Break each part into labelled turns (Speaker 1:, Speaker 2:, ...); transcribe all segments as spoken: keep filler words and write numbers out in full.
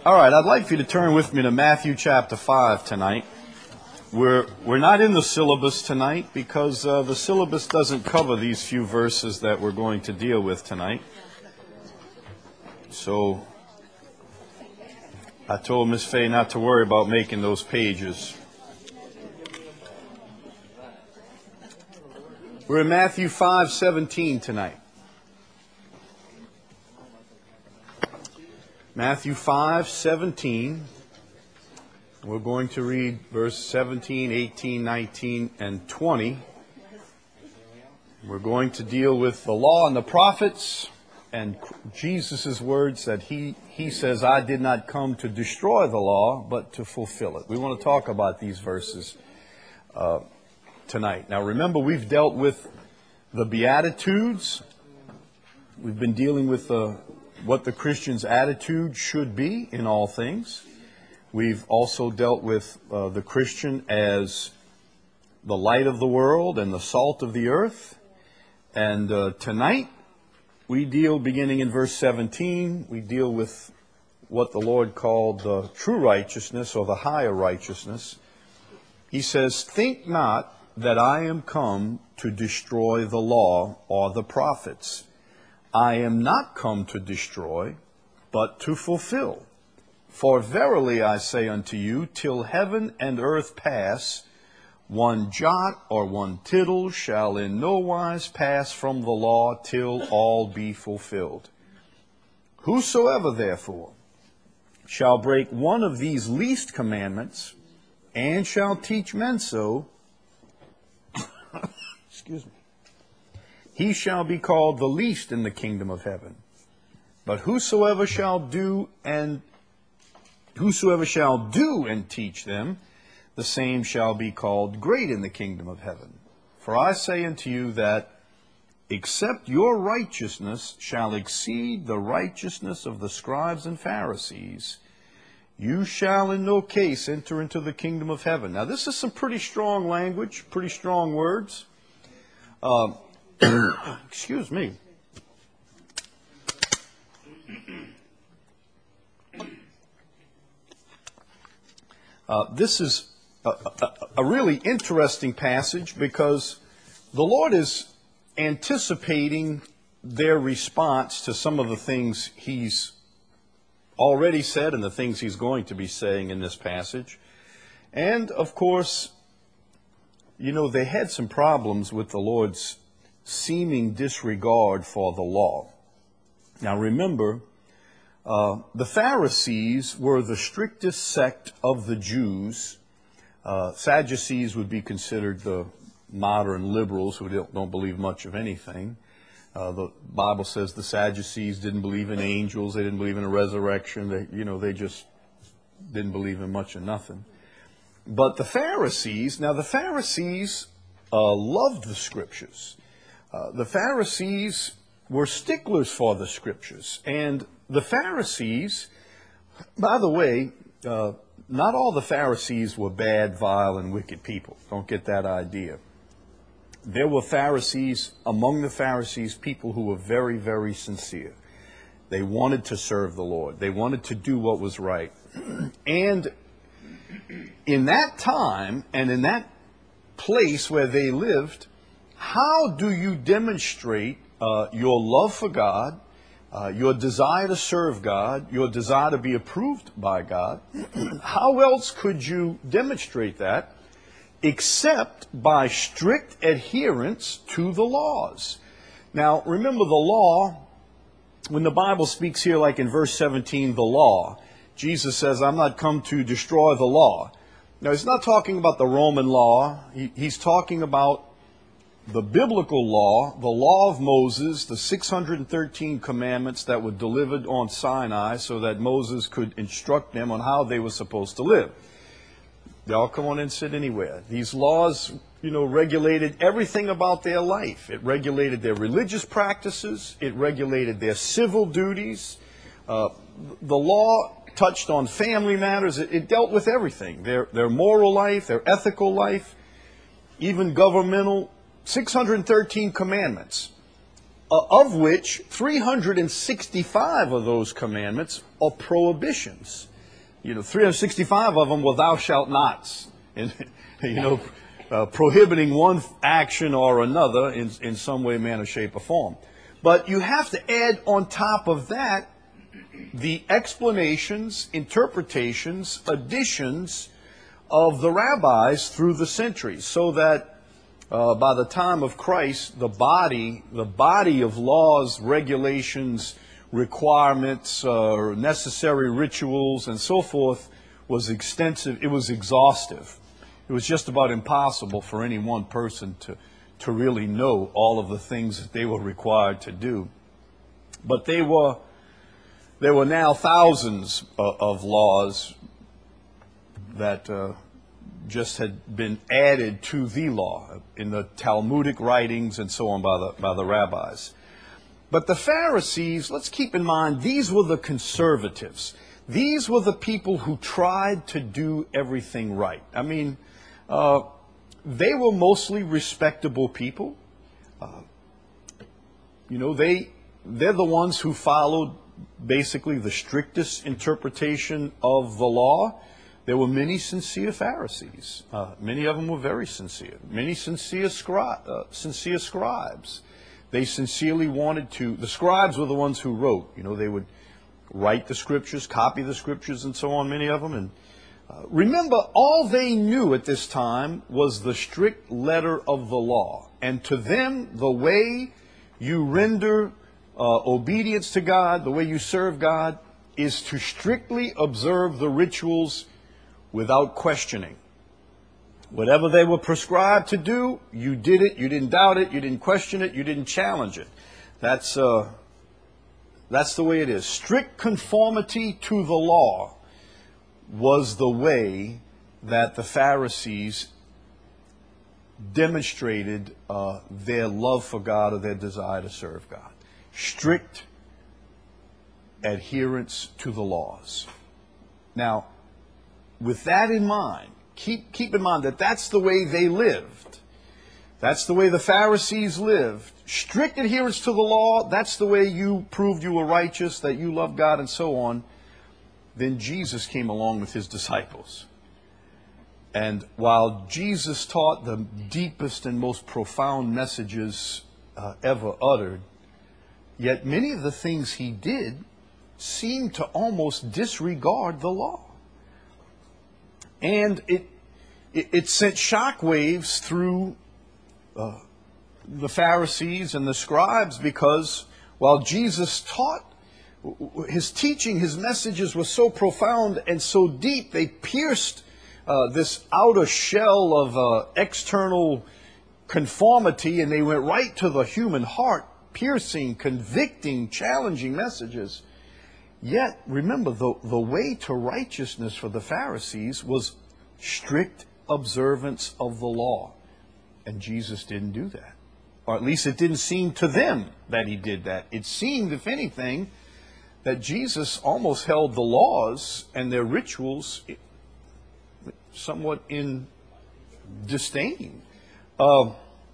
Speaker 1: All right, I'd like for you to turn with me to Matthew chapter five tonight. We're, we're not in the syllabus tonight because uh, the syllabus doesn't cover these few verses that we're going to deal with tonight. So I told Miss Fay not to worry about making those pages. We're in Matthew five seventeen tonight. Matthew five seventeen. We're going to read verse seventeen, eighteen, nineteen, and twenty. We're going to deal with the law and the prophets and Jesus' words that he, he says, I did not come to destroy the law, but to fulfill it. We want to talk about these verses uh, tonight. Now remember, we've dealt with the Beatitudes. We've been dealing with the what the Christian's attitude should be in all things. We've also dealt with uh, the Christian as the light of the world and the salt of the earth. And uh, tonight we deal, beginning in verse seventeen, we deal with what the Lord called the true righteousness or the higher righteousness. He says, think not that I am come to destroy the law or the prophets. I am not come to destroy, but to fulfill. For verily I say unto you, till heaven and earth pass, one jot or one tittle shall in no wise pass from the law till all be fulfilled. Whosoever therefore shall break one of these least commandments, and shall teach men so, excuse me, he shall be called the least in the kingdom of heaven. But whosoever shall do and whosoever shall do and teach them, the same shall be called great in the kingdom of heaven. For I say unto you that except your righteousness shall exceed the righteousness of the scribes and Pharisees, you shall in no case enter into the kingdom of heaven. Now this is some pretty strong language, pretty strong words. Uh, excuse me. Uh, this is a, a, a really interesting passage because the Lord is anticipating their response to some of the things He's already said and the things He's going to be saying in this passage. And, of course, you know, they had some problems with the Lord's seeming disregard for the law. Now, remember, Uh, the Pharisees were the strictest sect of the Jews. Uh, Sadducees would be considered the modern liberals who don't, don't believe much of anything. Uh, the Bible says the Sadducees didn't believe in angels. They didn't believe in a resurrection. They, you know, they just didn't believe in much of nothing. But the Pharisees, now the Pharisees uh, loved the Scriptures. Uh, the Pharisees were sticklers for the Scriptures. And the Pharisees, by the way, uh, not all the Pharisees were bad, vile, and wicked people. Don't get that idea. There were Pharisees, among the Pharisees, people who were very, very sincere. They wanted to serve the Lord. They wanted to do what was right. And in that time and in that place where they lived, how do you demonstrate uh, your love for God, Uh, your desire to serve God, your desire to be approved by God? How else could you demonstrate that except by strict adherence to the laws? Now, remember the law, when the Bible speaks here like in verse seventeen, the law, Jesus says, I'm not come to destroy the law. Now, he's not talking about the Roman law. He, he's talking about the biblical law, the law of Moses, the six hundred thirteen commandments that were delivered on Sinai so that Moses could instruct them on how they were supposed to live. Y'all come on and sit anywhere. These laws, you know, regulated everything about their life. It regulated their religious practices. It regulated their civil duties. Uh, the law touched on family matters. It, it dealt with everything. Their, their moral life, their ethical life, even governmental. six hundred thirteen commandments, uh, of which three hundred sixty-five of those commandments are prohibitions. you know, three hundred sixty-five of them were thou shalt nots. And, you know, uh, prohibiting one action or another in, in some way, manner, shape, or form. But you have to add on top of that the explanations, interpretations, additions of the rabbis through the centuries, so that uh, by the time of Christ, the body, the body of laws, regulations, requirements, uh, necessary rituals, and so forth was extensive. It was exhaustive. It was just about impossible for any one person to, to really know all of the things that they were required to do. But they were, there were now thousands of, of laws that uh, just had been added to the law in the Talmudic writings and so on by the, by the rabbis. But the Pharisees, let's keep in mind, these were the conservatives. These were the people who tried to do everything right. I mean, uh, they were mostly respectable people. Uh, you know, they, they're the ones who followed basically the strictest interpretation of the law. There were many sincere Pharisees. Uh, many of them were very sincere. Many sincere, scri- uh, sincere scribes. They sincerely wanted to, the scribes were the ones who wrote. You know, they would write the scriptures, copy the scriptures and so on, many of them. And uh, remember, all they knew at this time was the strict letter of the law. And to them, the way you render uh, obedience to God, the way you serve God, is to strictly observe the rituals without questioning. Whatever they were prescribed to do, you did it, you didn't doubt it, you didn't question it, you didn't challenge it. That's, uh, that's the way it is. Strict conformity to the law was the way that the Pharisees demonstrated uh, their love for God or their desire to serve God. Strict adherence to the laws. Now, with that in mind, keep, keep in mind that that's the way they lived. That's the way the Pharisees lived. Strict adherence to the law, that's the way you proved you were righteous, that you love God and so on. Then Jesus came along with his disciples. And while Jesus taught the deepest and most profound messages uh, ever uttered, yet many of the things he did seemed to almost disregard the law. And it it, it sent shockwaves through uh, the Pharisees and the scribes, because while Jesus taught, his teaching, his messages were so profound and so deep, they pierced uh, this outer shell of uh, external conformity, and they went right to the human heart, piercing, convicting, challenging messages. Yet, remember, the, the way to righteousness for the Pharisees was strict observance of the law. And Jesus didn't do that. Or at least it didn't seem to them that he did that. It seemed, if anything, that Jesus almost held the laws and their rituals somewhat in disdain. Uh,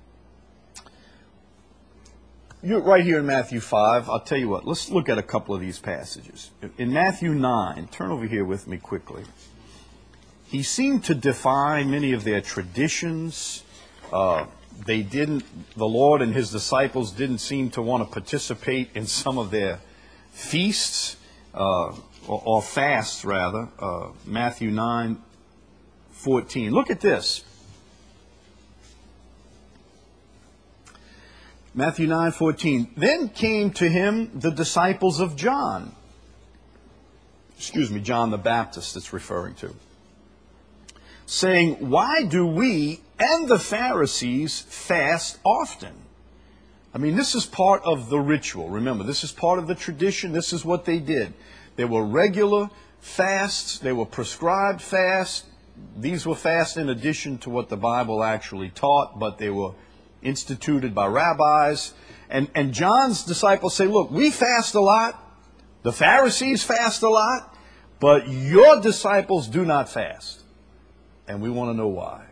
Speaker 1: You're right here in Matthew five. I'll tell you what, let's look at a couple of these passages. In Matthew nine, turn over here with me quickly. He seemed to defy many of their traditions. Uh, they didn't, the Lord and his disciples didn't seem to want to participate in some of their feasts, uh, or, or fasts rather. Uh, Matthew nine fourteen. Look at this. Matthew nine fourteen. Then came to him the disciples of John. Excuse me, John the Baptist it's referring to. Saying, why do we and the Pharisees fast often? I mean, this is part of the ritual. Remember, this is part of the tradition. This is what they did. There were regular fasts. They were prescribed fasts. These were fasts in addition to what the Bible actually taught, but they were instituted by rabbis. And, and John's disciples say, look, we fast a lot. The Pharisees fast a lot. But your disciples do not fast. And we want to know why.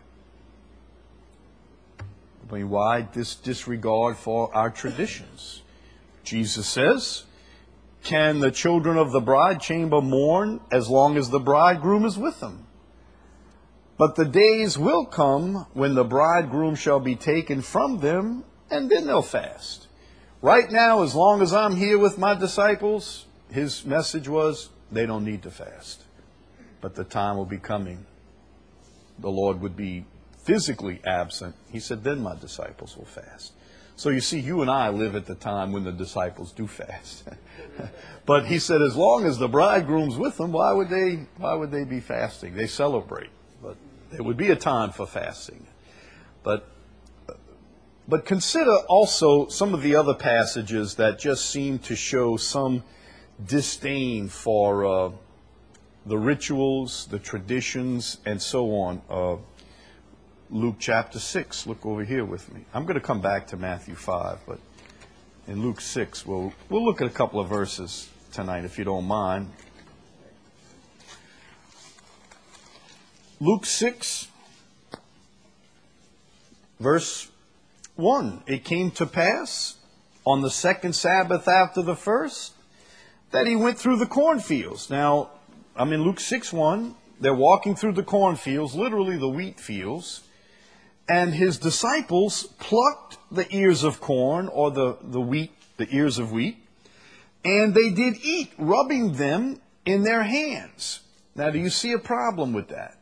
Speaker 1: I mean, why this disregard for our traditions? Jesus says, can the children of the bride chamber mourn as long as the bridegroom is with them? But the days will come when the bridegroom shall be taken from them, and then they'll fast. Right now, as long as I'm here with my disciples, his message was, they don't need to fast. But the time will be coming. The Lord would be physically absent. He said, then my disciples will fast. So you see, you and I live at the time when the disciples do fast. But he said, as long as the bridegroom's with them, why would they, why would they be fasting? They celebrate. But there would be a time for fasting. But But consider also some of the other passages that just seem to show some disdain for uh, the rituals, the traditions, and so on. Uh, Luke chapter six, look over here with me. I'm going to come back to Matthew five, but in Luke six, we'll, we'll look at a couple of verses tonight, if you don't mind. Luke six, verse one. It came to pass on the second Sabbath after the first that he went through the cornfields. Now, I'm in Luke six one. They're walking through the cornfields, literally the wheat fields. And his disciples plucked the ears of corn, or the, the wheat, the ears of wheat, and they did eat, rubbing them in their hands. Now, do you see a problem with that?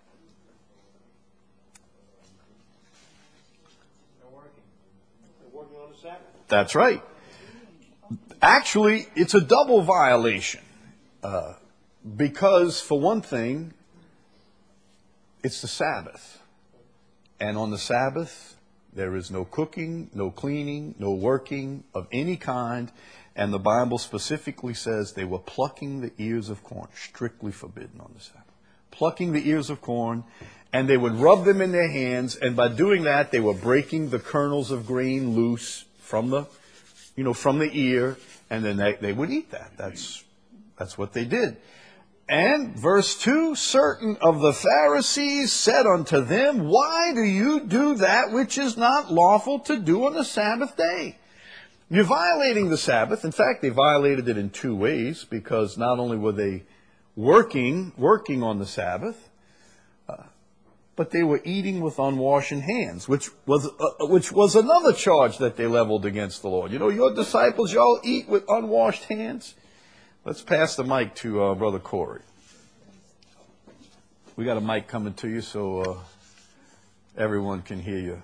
Speaker 1: That's right. Actually, it's a double violation. Uh, because, for one thing, it's the Sabbath. And on the Sabbath, there is no cooking, no cleaning, no working of any kind. And the Bible specifically says they were plucking the ears of corn, strictly forbidden on the Sabbath. Plucking the ears of corn, and they would rub them in their hands. And by doing that, they were breaking the kernels of grain loose from the, you know, from the ear, and then they, they would eat that. That's, that's what they did. And verse two, certain of the Pharisees said unto them, why do you do that which is not lawful to do on the Sabbath day? You're violating the Sabbath. In fact, they violated it in two ways, because not only were they working, working on the Sabbath, uh, but they were eating with unwashed hands, which was uh, which was another charge that they leveled against the Lord. You know, your disciples, y'all eat with unwashed hands? Let's pass the mic to uh, Brother Corey. We got a mic coming to you so uh, everyone can hear you.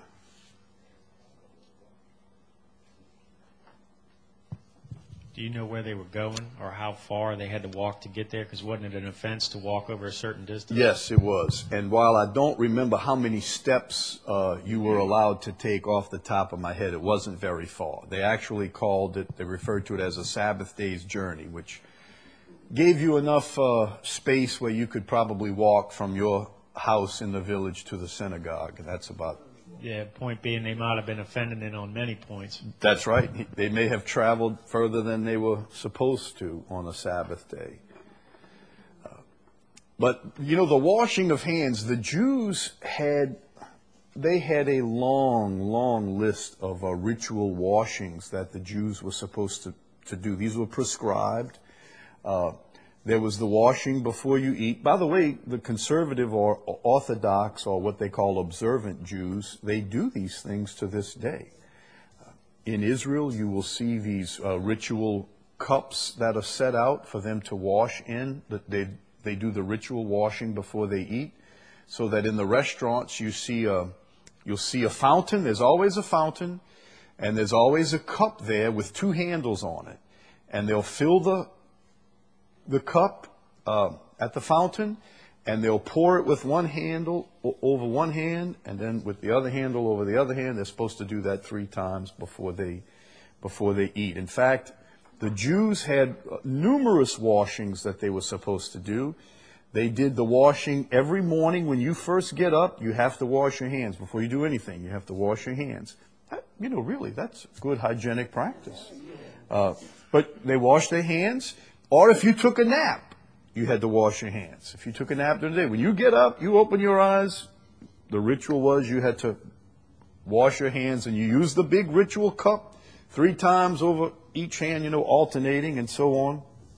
Speaker 2: Do you know where they were going or how far they had to walk to get there? Because wasn't it an offense to walk over a certain distance?
Speaker 1: Yes, it was. And while I don't remember how many steps uh, you were allowed to take off the top of my head, it wasn't very far. They actually called it, they referred to it as a Sabbath day's journey, which gave you enough uh, space where you could probably walk from your house in the village to the synagogue. And that's about
Speaker 2: Yeah, point being, they might have been offending it on many points.
Speaker 1: That's right. They may have traveled further than they were supposed to on a Sabbath day. Uh, but, you know, the washing of hands, the Jews had, they had a long, long list of uh, ritual washings that the Jews were supposed to, to do. These were prescribed. Uh, There was the washing before you eat. By the way, the conservative or Orthodox, or what they call observant Jews, they do these things to this day. Uh, in Israel, you will see these uh, ritual cups that are set out for them to wash in. That they they do the ritual washing before they eat, so that in the restaurants you see a you'll see a fountain. There's always a fountain, and there's always a cup there with two handles on it, and they'll fill the the cup uh, at the fountain, and they'll pour it with one handle over one hand, and then with the other handle over the other hand. They're supposed to do that three times before they before they eat. In fact, the Jews had numerous washings that they were supposed to do. They did the washing every morning. When you first get up, you have to wash your hands. Before you do anything, you have to wash your hands. That, you know, really, that's good hygienic practice. Uh, but they wash their hands. Or if you took a nap, you had to wash your hands. If you took a nap during the day, when you get up, you open your eyes, the ritual was you had to wash your hands, and you use the big ritual cup three times over each hand, you know, alternating and so on.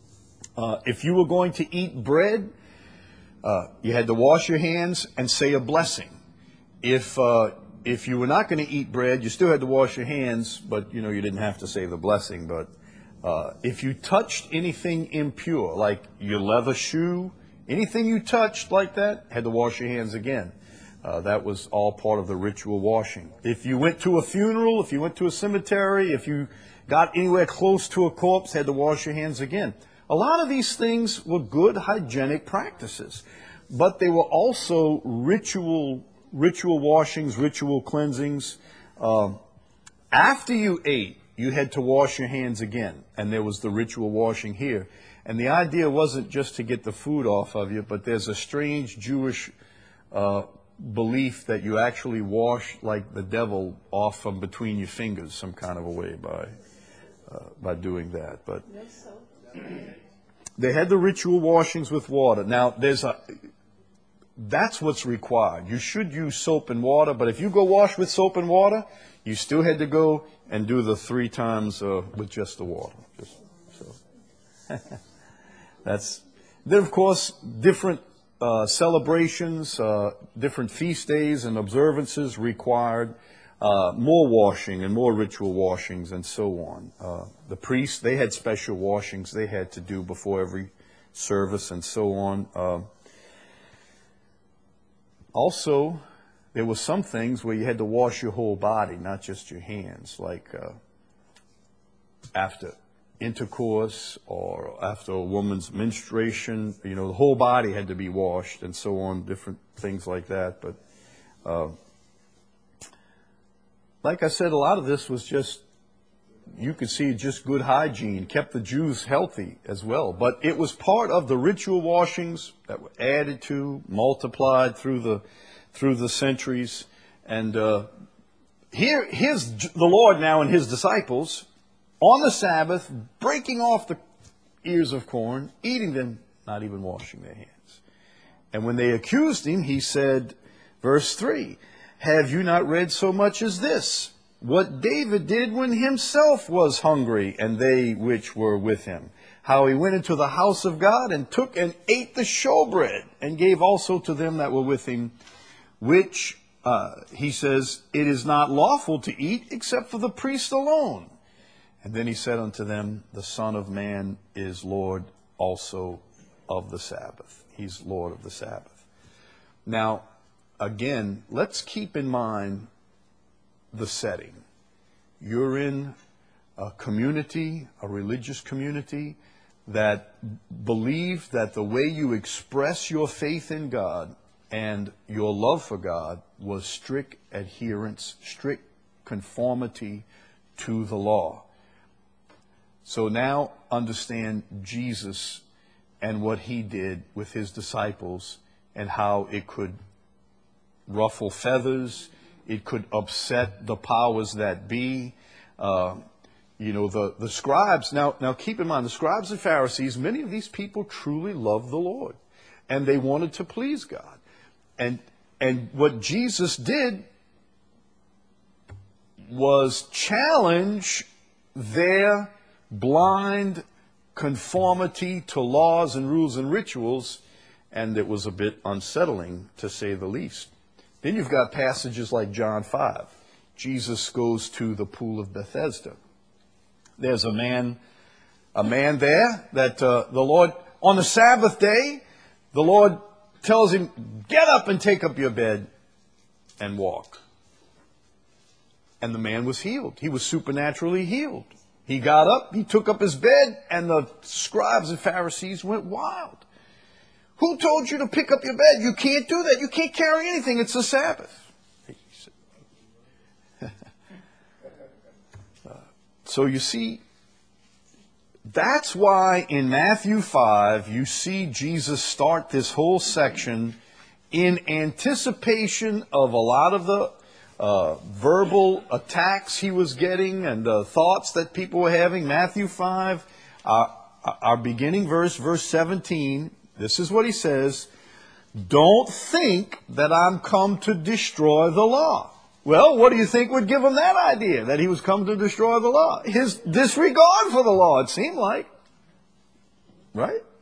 Speaker 1: Uh, if you were going to eat bread, uh, you had to wash your hands and say a blessing. If uh, if you were not going to eat bread, you still had to wash your hands, but you know you didn't have to say the blessing. But uh, if you touched anything impure, like your leather shoe, anything you touched like that, had to wash your hands again. Uh, that was all part of the ritual washing. If you went to a funeral, if you went to a cemetery, if you got anywhere close to a corpse, had to wash your hands again. A lot of these things were good hygienic practices, but they were also ritual ritual washings, ritual cleansings. Uh, after you ate, you had to wash your hands again, and there was the ritual washing here. And the idea wasn't just to get the food off of you, but there's a strange Jewish uh, belief that you actually wash like the devil off from between your fingers some kind of a way by uh, by doing that. But they had the ritual washings with water. Now, there's a that's what's required. You should use soap and water, but if you go wash with soap and water, you still had to go and do the three times uh, with just the water. Just, so that's then, of course, different uh, celebrations, uh, different feast days and observances required uh, more washing and more ritual washings and so on. Uh, the priests, they had special washings they had to do before every service and so on. Uh, Also, there were some things where you had to wash your whole body, not just your hands, like uh, after intercourse or after a woman's menstruation. You know, the whole body had to be washed and so on, different things like that. But uh, like I said, a lot of this was just, you could see just good hygiene, kept the Jews healthy as well. But it was part of the ritual washings that were added to, multiplied through the through the centuries. And uh, here, here's the Lord now and his disciples on the Sabbath, breaking off the ears of corn, eating them, not even washing their hands. And when they accused him, he said, verse three, "Have you not read so much as this? What David did when himself was hungry, and they which were with him, how he went into the house of God and took and ate the showbread, and gave also to them that were with him, which, uh, he says, it is not lawful to eat except for the priest alone. And then he said unto them, the Son of Man is Lord also of the Sabbath." He's Lord of the Sabbath. Now, again, let's keep in mind the setting. You're in a community, a religious community, that believe that the way you express your faith in God and your love for God was strict adherence, strict conformity to the law. So now understand Jesus and what he did with his disciples and how it could ruffle feathers, it could upset the powers that be. Uh, you know, the, the scribes. Now, now keep in mind, the scribes and Pharisees, many of these people truly loved the Lord. And they wanted to please God. And, and what Jesus did was challenge their blind conformity to laws and rules and rituals. And it was a bit unsettling, to say the least. Then you've got passages like John five. Jesus goes to the pool of Bethesda. There's a man, a man there that uh, the Lord, on the Sabbath day, the Lord tells him, get up and take up your bed and walk. And the man was healed. He was supernaturally healed. He got up, he took up his bed, and the scribes and Pharisees went wild. Who told you to pick up your bed? You can't do that. You can't carry anything. It's the Sabbath. So you see, that's why in Matthew five, you see Jesus start this whole section in anticipation of a lot of the uh, verbal attacks he was getting and the thoughts that people were having. Matthew five, uh, our beginning verse, verse seventeen, this is what he says: "Don't think that I'm come to destroy the law." Well, what do you think would give him that idea, that he was come to destroy the law? His disregard for the law, it seemed like. Right?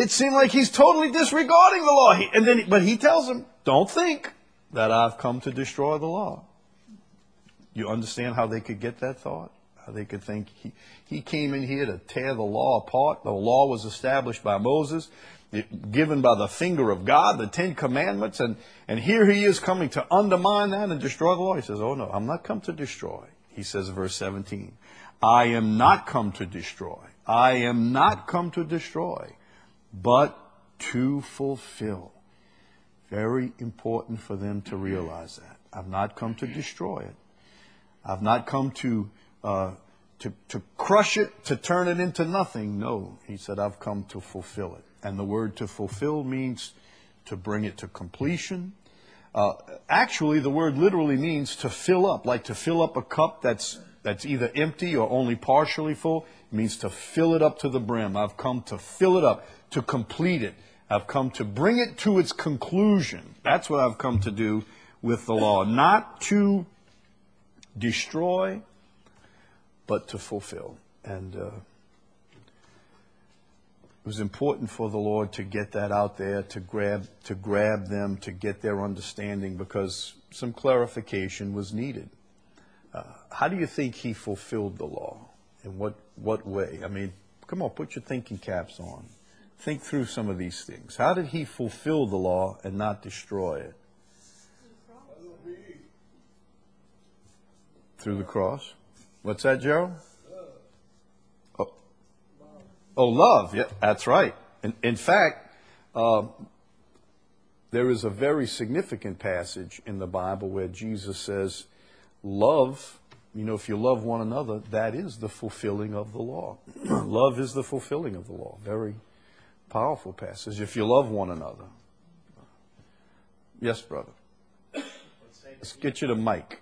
Speaker 1: it seemed like he's totally disregarding the law. He, and then, but he tells them, don't think that I've come to destroy the law. You understand how they could get that thought? How they could think he, he came in here to tear the law apart. The law was established by Moses, it, given by the finger of God, the Ten Commandments, and, and here he is coming to undermine that and destroy the law. He says, oh no, I'm not come to destroy. He says, verse seventeen, I am not come to destroy. I am not come to destroy, but to fulfill. Very important for them to realize that. I've not come to destroy it. I've not come to, uh, to, to crush it, to turn it into nothing. No, he said, I've come to fulfill it. And the word to fulfill means to bring it to completion. Uh, actually, the word literally means to fill up, like to fill up a cup that's that's either empty or only partially full. It means to fill it up to the brim. I've come to fill it up, to complete it. I've come to bring it to its conclusion. That's what I've come to do with the law. Not to destroy, but to fulfill. And uh, it was important for the Lord to get that out there, to grab to grab them, to get their understanding, because some clarification was needed. Uh, how do you think he fulfilled the law? In what, what way? I mean, come on, put your thinking caps on. Think through some of these things. How did he fulfill the law and not destroy it? Through the cross. What's that, Gerald? Oh, oh love. Yeah, that's right. In, in fact, uh, there is a very significant passage in the Bible where Jesus says, love, you know, if you love one another, that is the fulfilling of the law. Love is the fulfilling of the law. Very powerful passage. If you love one another. Yes, brother. Let's get you the mic.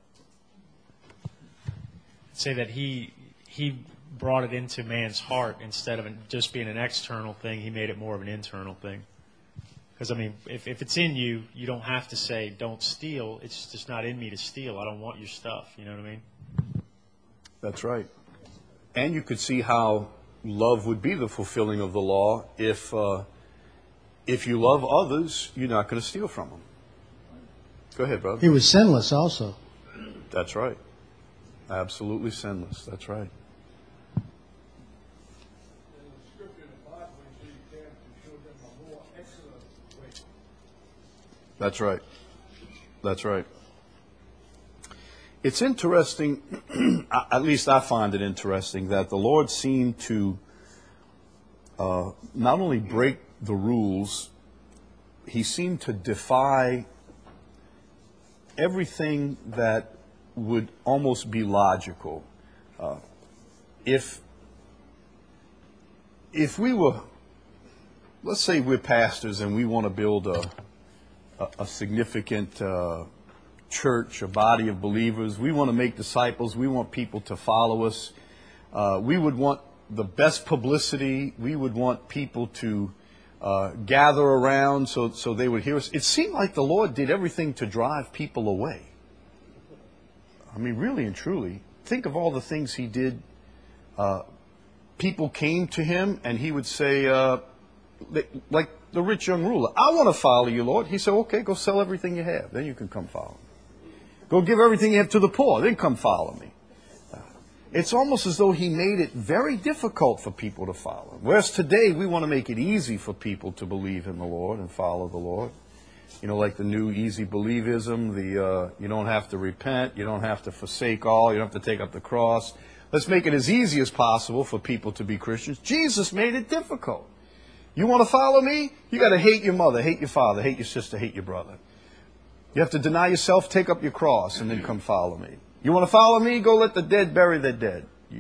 Speaker 2: Say that he he brought it into man's heart instead of just being an external thing. He made it more of an internal thing. Because, I mean, if, if it's in you, you don't have to say, don't steal. It's just not in me to steal. I don't want your stuff. You know what I mean?
Speaker 1: That's right. And you could see how love would be the fulfilling of the law. If, uh, if you love others, you're not going to steal from them. Go ahead, brother.
Speaker 3: He was sinless also.
Speaker 1: That's right. Absolutely sinless. That's right. That's right. That's right. It's interesting, at least I find it interesting, that the Lord seemed to uh, not only break the rules, he seemed to defy everything that would almost be logical. Uh, if if we were, let's say we're pastors and we want to build a a, a significant uh, church, a body of believers. We want to make disciples. We want people to follow us. Uh, we would want the best publicity. We would want people to uh, gather around so, so they would hear us. It seemed like the Lord did everything to drive people away. I mean, really and truly, think of all the things he did. Uh, people came to him and he would say, uh, like the rich young ruler, I want to follow you, Lord. He said, okay, go sell everything you have. Then you can come follow me. Go give everything you have to the poor. Then come follow me. Uh, it's almost as though he made it very difficult for people to follow him. Whereas today we want to make it easy for people to believe in the Lord and follow the Lord. You know, like the new easy believism, the uh, you don't have to repent, you don't have to forsake all, you don't have to take up the cross. Let's make it as easy as possible for people to be Christians. Jesus made it difficult. You want to follow me? You got to hate your mother, hate your father, hate your sister, hate your brother. You have to deny yourself, take up your cross, and then come follow me. You want to follow me? Go let the dead bury their dead. You...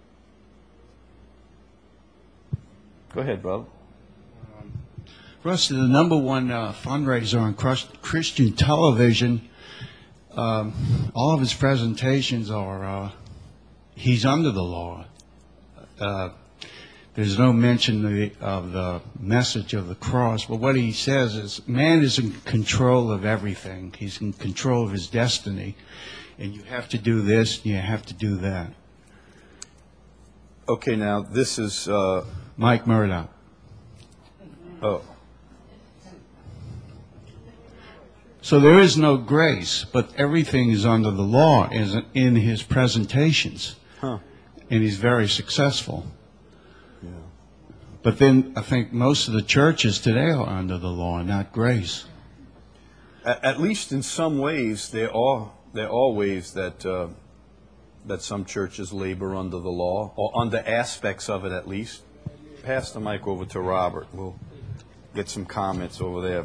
Speaker 1: Go ahead, brother.
Speaker 3: Rusty, the number one uh, fundraiser on Christian television, um, all of his presentations are, uh, he's under the law. Uh, there's no mention of the, of the message of the cross, but what he says is man is in control of everything. He's in control of his destiny, and you have to do this, and you have to do that.
Speaker 1: Okay, now this is... Uh...
Speaker 3: Mike Murdoch.
Speaker 1: Oh.
Speaker 3: So there is no grace, but everything is under the law is in his presentations.
Speaker 1: Huh.
Speaker 3: And he's very successful.
Speaker 1: Yeah.
Speaker 3: But then I think most of the churches today are under the law, not grace.
Speaker 1: At, at least in some ways, there are there are ways that uh, that some churches labor under the law, or under aspects of it at least. Pass the mic over to Robert. We'll get some comments over there.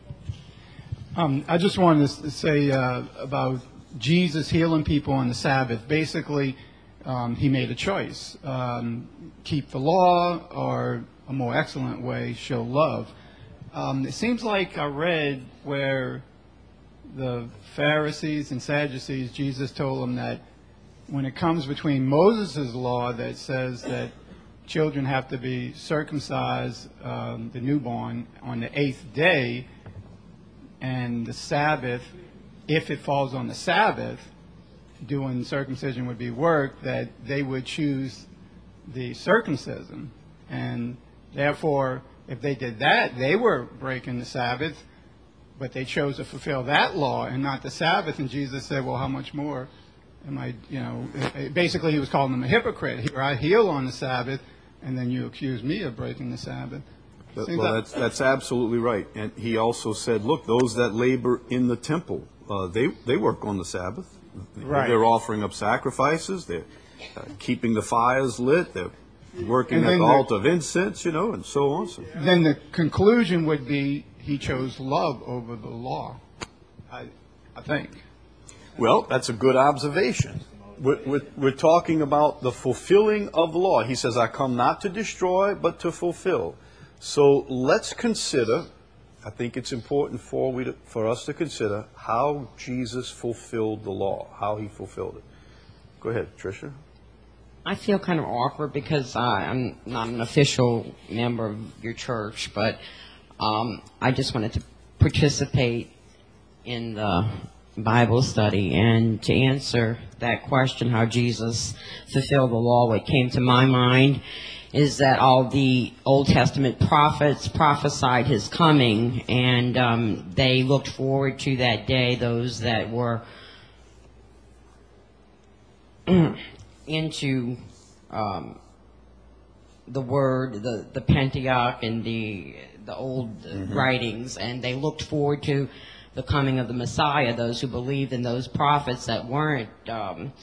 Speaker 4: Um, I just wanted to say uh, about Jesus healing people on the Sabbath. Basically, um, he made a choice. Um, keep the law, or a more excellent way, show love. Um, it seems like I read where the Pharisees and Sadducees, Jesus told them that when it comes between Moses' law that says that children have to be circumcised, um, the newborn, on the eighth day, and the Sabbath, if it falls on the Sabbath, doing circumcision would be work, that they would choose the circumcision. And therefore, if they did that, they were breaking the Sabbath, but they chose to fulfill that law and not the Sabbath. And Jesus said, well, how much more am I, you know, basically he was calling them a hypocrite. Here I heal on the Sabbath, and then you accuse me of breaking the Sabbath.
Speaker 1: Well, well, that's that's absolutely right. And he also said, look, those that labor in the temple, uh, they they work on the Sabbath.
Speaker 4: Right.
Speaker 1: They're offering up sacrifices. They're uh, keeping the fires lit. They're working
Speaker 4: And
Speaker 1: at
Speaker 4: then
Speaker 1: the
Speaker 4: the-
Speaker 1: altar of incense, you know, and so on. So,
Speaker 4: Then the conclusion would be he chose love over the law, I, I think.
Speaker 1: well, that's a good observation. We're, we're, we're talking about the fulfilling of the law. He says, I come not to destroy, but to fulfill. So let's consider, I think it's important for we to, for us to consider how Jesus fulfilled the law, how he fulfilled it. Go ahead, Tricia.
Speaker 5: I feel kind of awkward because uh, I'm not an official member of your church, but um, I just wanted to participate in the Bible study. And to answer that question, how Jesus fulfilled the law, what came to my mind is that all the Old Testament prophets prophesied his coming, and um, they looked forward to that day, those that were into um, the Word, the, the Pentateuch, and the, the old mm-hmm. writings, and they looked forward to the coming of the Messiah, those who believed in those prophets that weren't um,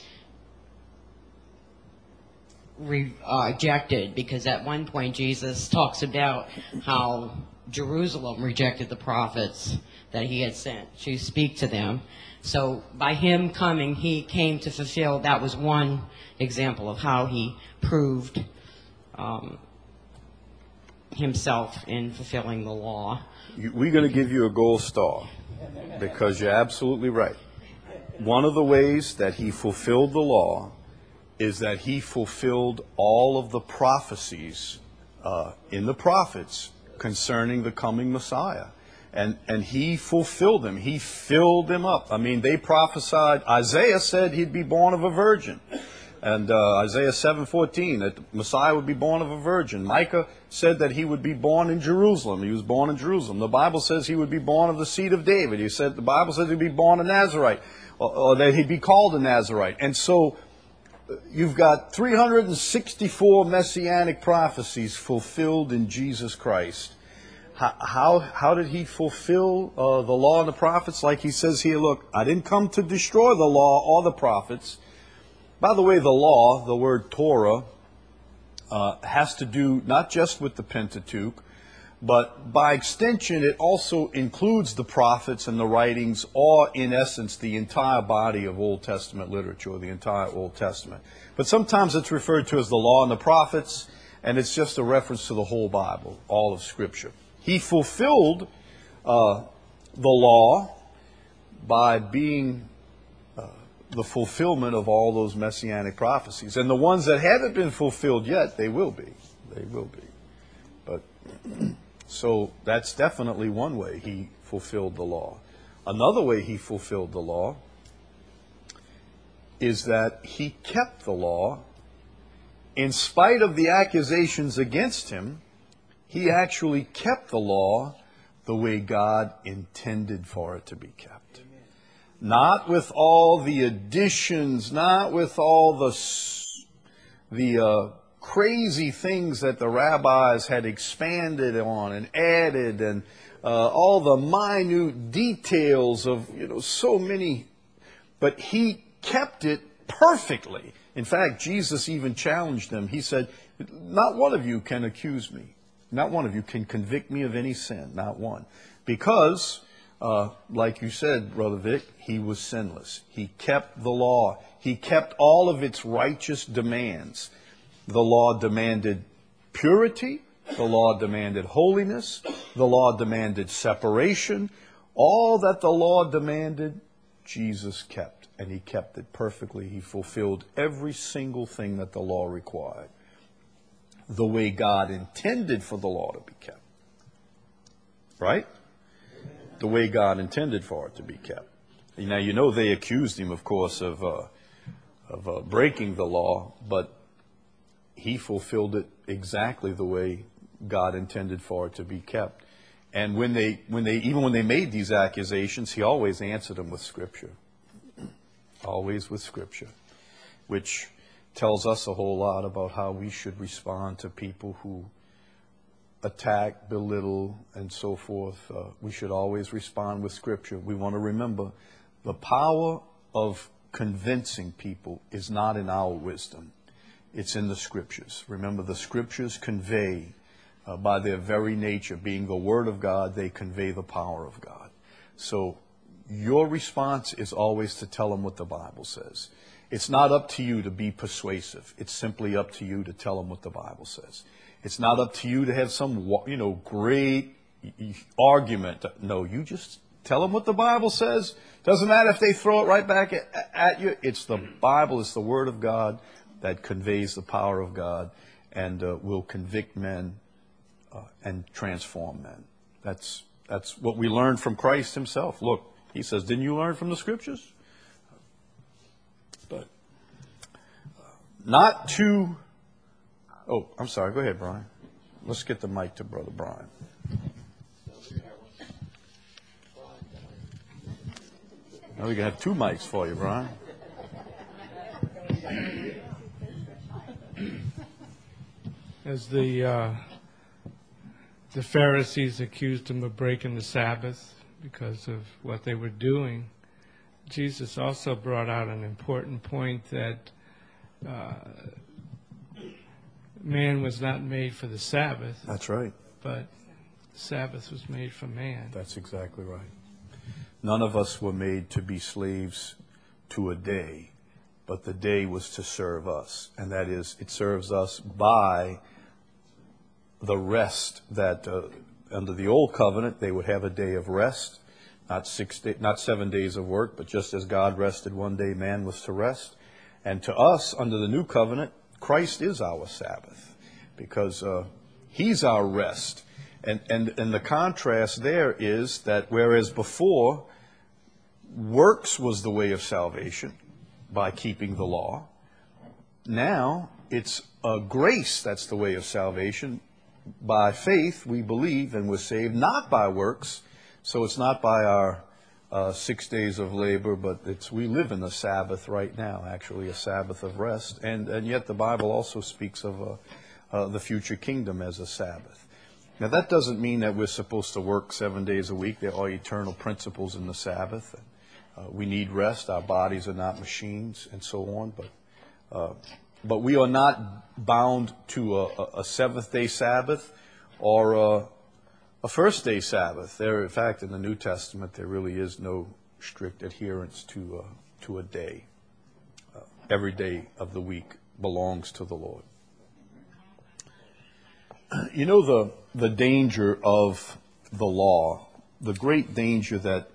Speaker 5: Re- uh, rejected, because at one point Jesus talks about how Jerusalem rejected the prophets that he had sent to speak to them. So by him coming, he came to fulfill. That was one example of how he proved um, himself in fulfilling the law.
Speaker 1: You, we're going to give you a gold star because you're absolutely right. One of the ways that he fulfilled the law is that he fulfilled all of the prophecies uh, in the prophets concerning the coming Messiah. And and he fulfilled them. He filled them up. I mean, they prophesied. Isaiah said he'd be born of a virgin. And uh, Isaiah seven fourteen, that the Messiah would be born of a virgin. Micah said that he would be born in Jerusalem. He was born in Jerusalem. The Bible says he would be born of the seed of David. He said the Bible says he'd be born a Nazarite, or, or that he'd be called a Nazarite. And so you've got three hundred sixty-four messianic prophecies fulfilled in Jesus Christ. How, how, how did he fulfill uh, the law and the prophets? Like he says here, look, I didn't come to destroy the law or the prophets. By the way, the law, the word Torah, uh, has to do not just with the Pentateuch, but by extension it also includes the prophets and the writings, or in essence the entire body of Old Testament literature, the entire Old Testament. But sometimes it's referred to as the law and the prophets, and it's just a reference to the whole Bible, all of Scripture. He fulfilled uh, the law by being uh, the fulfillment of all those messianic prophecies. And the ones that haven't been fulfilled yet, they will be. They will be. But so that's definitely one way he fulfilled the law. Another way he fulfilled the law is that he kept the law in spite of the accusations against him. He actually kept the law the way God intended for it to be kept. Not with all the additions, not with all the, the uh, crazy things that the rabbis had expanded on and added, and uh, all the minute details of, you know, so many. But he kept it perfectly. In fact, Jesus even challenged them. He said, not one of you can accuse me. Not one of you can convict me of any sin. Not one. Because, uh, like you said, Brother Vic, he was sinless. He kept the law. He kept all of its righteous demands. The law demanded purity. The law demanded holiness. The law demanded separation. All that the law demanded, Jesus kept. And he kept it perfectly. He fulfilled every single thing that the law required, the way God intended for the law to be kept. Right? The way God intended for it to be kept. Now, you know they accused him, of course, of, uh, of uh, breaking the law, but he fulfilled it exactly the way God intended for it to be kept. And when they, when they, even when they made these accusations, he always answered them with Scripture. Always with Scripture, which tells us a whole lot about how we should respond to people who attack, belittle, and so forth. Uh, we should always respond with Scripture. We want to remember the power of convincing people is not in our wisdom. It's in the Scriptures. Remember, the Scriptures convey, uh, by their very nature, being the Word of God, they convey the power of God. So your response is always to tell them what the Bible says. It's not up to you to be persuasive. It's simply up to you to tell them what the Bible says. It's not up to you to have some, you know, great argument. No, you just tell them what the Bible says. Doesn't matter if they throw it right back at, at you. It's the Bible, it's the Word of God that conveys the power of God and uh, will convict men uh, and transform men. That's, that's what we learned from Christ himself. Look, he says, didn't you learn from the Scriptures? But uh, not to... Oh, I'm sorry. Go ahead, Brian. Let's get the mic to Brother Brian. Now we can have two mics for you, Brian.
Speaker 6: As the uh, the Pharisees accused him of breaking the Sabbath because of what they were doing, Jesus also brought out an important point that uh, man was not made for the Sabbath.
Speaker 1: That's right.
Speaker 6: But the Sabbath was made for man.
Speaker 1: That's exactly right. None of us were made to be slaves to a day, but the day was to serve us. And that is, it serves us by the rest that uh, under the old covenant, they would have a day of rest, not six, day, not seven days of work, but just as God rested one day, man was to rest. And to us, under the new covenant, Christ is our Sabbath because uh, he's our rest. And, and, and the contrast there is that whereas before works was the way of salvation by keeping the law, now it's a grace that's the way of salvation. By faith we believe and we're saved, not by works. So it's not by our uh, six days of labor, but it's we live in the Sabbath right now, actually a Sabbath of rest. And, and yet the Bible also speaks of uh, uh, the future kingdom as a Sabbath. Now, that doesn't mean that we're supposed to work seven days a week. There are eternal principles in the Sabbath. Uh, we need rest. Our bodies are not machines and so on. But uh, but we are not bound to a, a seventh-day Sabbath or a, a first-day Sabbath. There, in fact, in the New Testament, there really is no strict adherence to, uh, to a day. Uh, every day of the week belongs to the Lord. You know the the danger of the law, the great danger that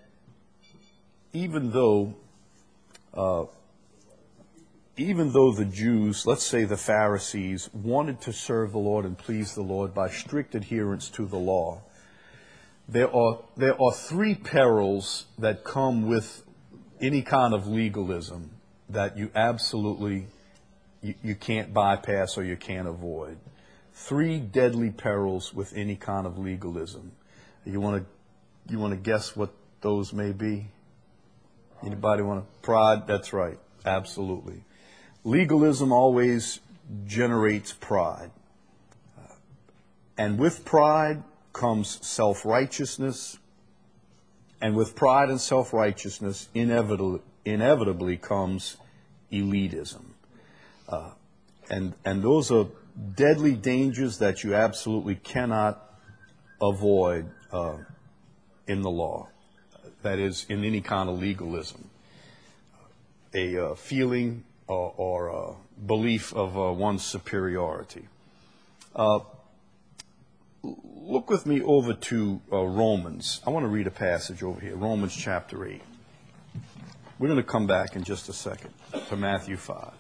Speaker 1: even though uh, even though the Jews, let's say the Pharisees, wanted to serve the Lord and please the Lord by strict adherence to the law, there are there are three perils that come with any kind of legalism that you absolutely you, you can't bypass or you can't avoid. three deadly perils with any kind of legalism. You want to you want to guess what those may be? Anybody want to? Pride, that's right. Absolutely. Legalism always generates pride. Uh, and with pride comes self-righteousness. And with pride and self-righteousness, inevitably, inevitably comes elitism. Uh, and, and those are deadly dangers that you absolutely cannot avoid uh, in the law. That is, in any kind of legalism. A uh, feeling or, or uh, belief of uh, one's superiority. Uh, look with me over to uh, Romans. I want to read a passage over here, Romans chapter eight. We're going to come back in just a second to Matthew five.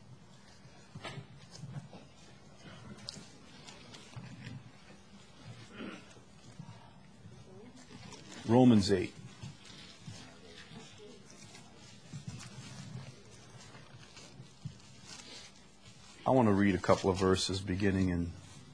Speaker 1: Romans eight. I want to read a couple of verses beginning in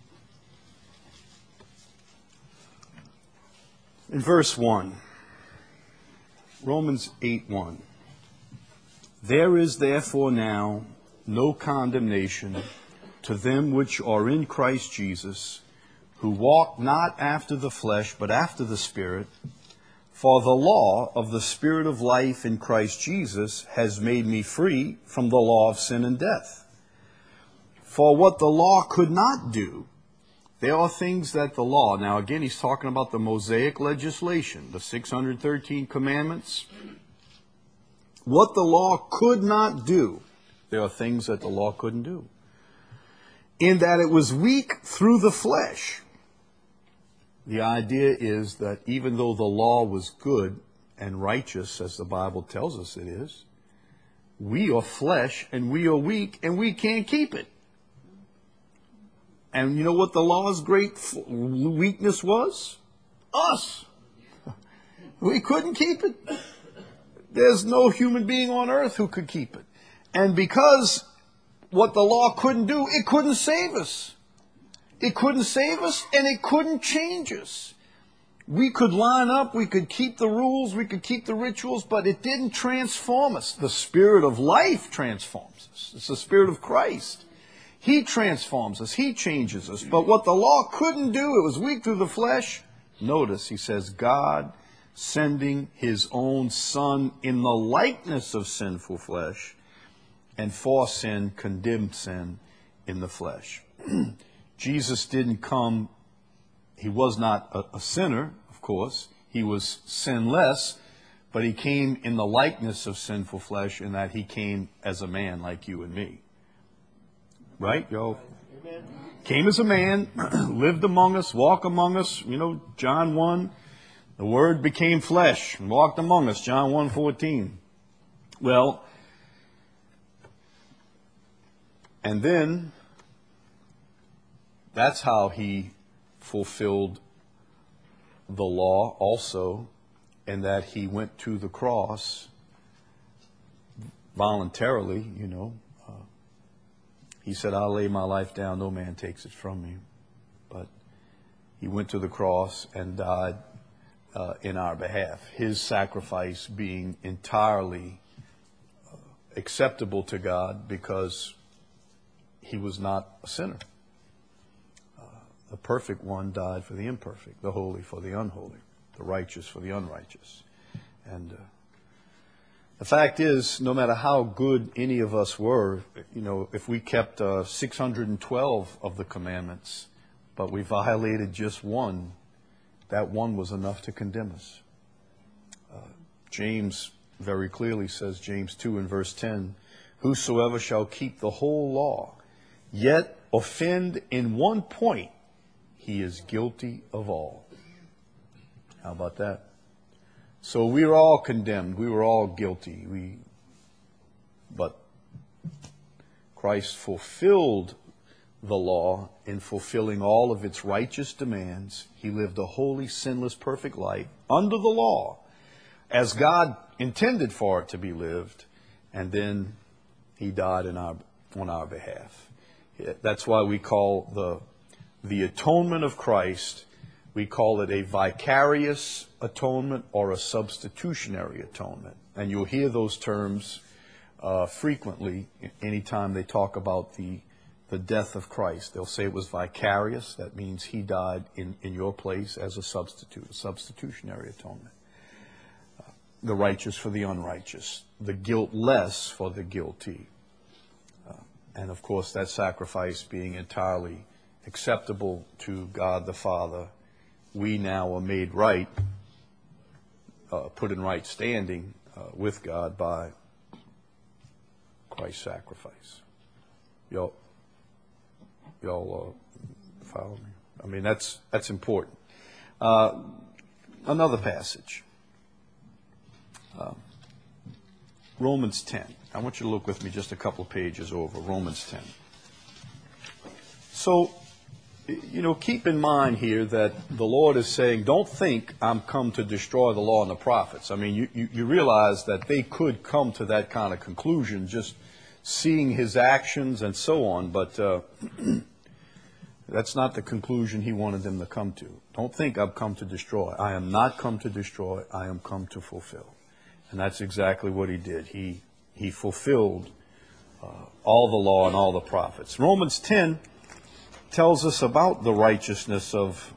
Speaker 1: in verse one. Romans eight one. There is therefore now no condemnation to them which are in Christ Jesus, who walk not after the flesh, but after the Spirit. For the law of the Spirit of life in Christ Jesus has made me free from the law of sin and death. For what the law could not do, there are things that the law, now again he's talking about the Mosaic legislation, the six hundred thirteen commandments. What the law could not do, there are things that the law couldn't do. In that it was weak through the flesh. The idea is that even though the law was good and righteous, as the Bible tells us it is, we are flesh and we are weak and we can't keep it. And you know what the law's great weakness was? Us. We couldn't keep it. There's no human being on earth who could keep it. And because what the law couldn't do, it couldn't save us. It couldn't save us and it couldn't change us. We could line up, we could keep the rules, we could keep the rituals, but it didn't transform us. The Spirit of life transforms us. It's the Spirit of Christ. He transforms us. He changes us. But what the law couldn't do, it was weak through the flesh. Notice, he says, God sending his own Son in the likeness of sinful flesh, and for sin condemned sin in the flesh. Jesus didn't come, he was not a, a sinner, of course. He was sinless, but he came in the likeness of sinful flesh in that he came as a man like you and me. Right, yo? Amen. Came as a man, lived among us, walked among us. You know, John one, the Word became flesh and walked among us, John one fourteen. Well, and then that's how he fulfilled the law also, in that he went to the cross voluntarily, you know. He said, I'll lay my life down, no man takes it from me. But he went to the cross and died uh, in our behalf. His sacrifice being entirely uh, acceptable to God because he was not a sinner. Uh, the perfect one died for the imperfect, the holy for the unholy, the righteous for the unrighteous. And uh, the fact is, no matter how good any of us were, you know, if we kept uh, six hundred twelve of the commandments, but we violated just one, that one was enough to condemn us. Uh, James very clearly says, James two and verse ten, whosoever shall keep the whole law, yet offend in one point, he is guilty of all. How about that? So we were all condemned. We were all guilty. We, but Christ fulfilled the law in fulfilling all of its righteous demands. He lived a holy, sinless, perfect life under the law as God intended for it to be lived. And then he died in our, on our behalf. That's why we call the the atonement of Christ, we call it a vicarious atonement or a substitutionary atonement. And you'll hear those terms uh, frequently anytime they talk about the, the death of Christ. They'll say it was vicarious. That means he died in, in your place as a substitute, a substitutionary atonement. Uh, the righteous for the unrighteous, the guiltless for the guilty. Uh, and of course, that sacrifice being entirely acceptable to God the Father, we now are made right, uh, put in right standing uh, with God by Christ's sacrifice. Y'all, y'all uh, follow me? I mean, that's that's important. Uh, another passage, uh, Romans ten. I want you to look with me just a couple of pages over, Romans ten. So, you know, keep in mind here that the Lord is saying, don't think I'm come to destroy the law and the prophets. I mean, you, you, you realize that they could come to that kind of conclusion just seeing his actions and so on, but uh, that's not the conclusion he wanted them to come to. Don't think I've come to destroy. I am not come to destroy. I am come to fulfill. And that's exactly what he did. He, he fulfilled uh, all the law and all the prophets. Romans ten tells us about the righteousness of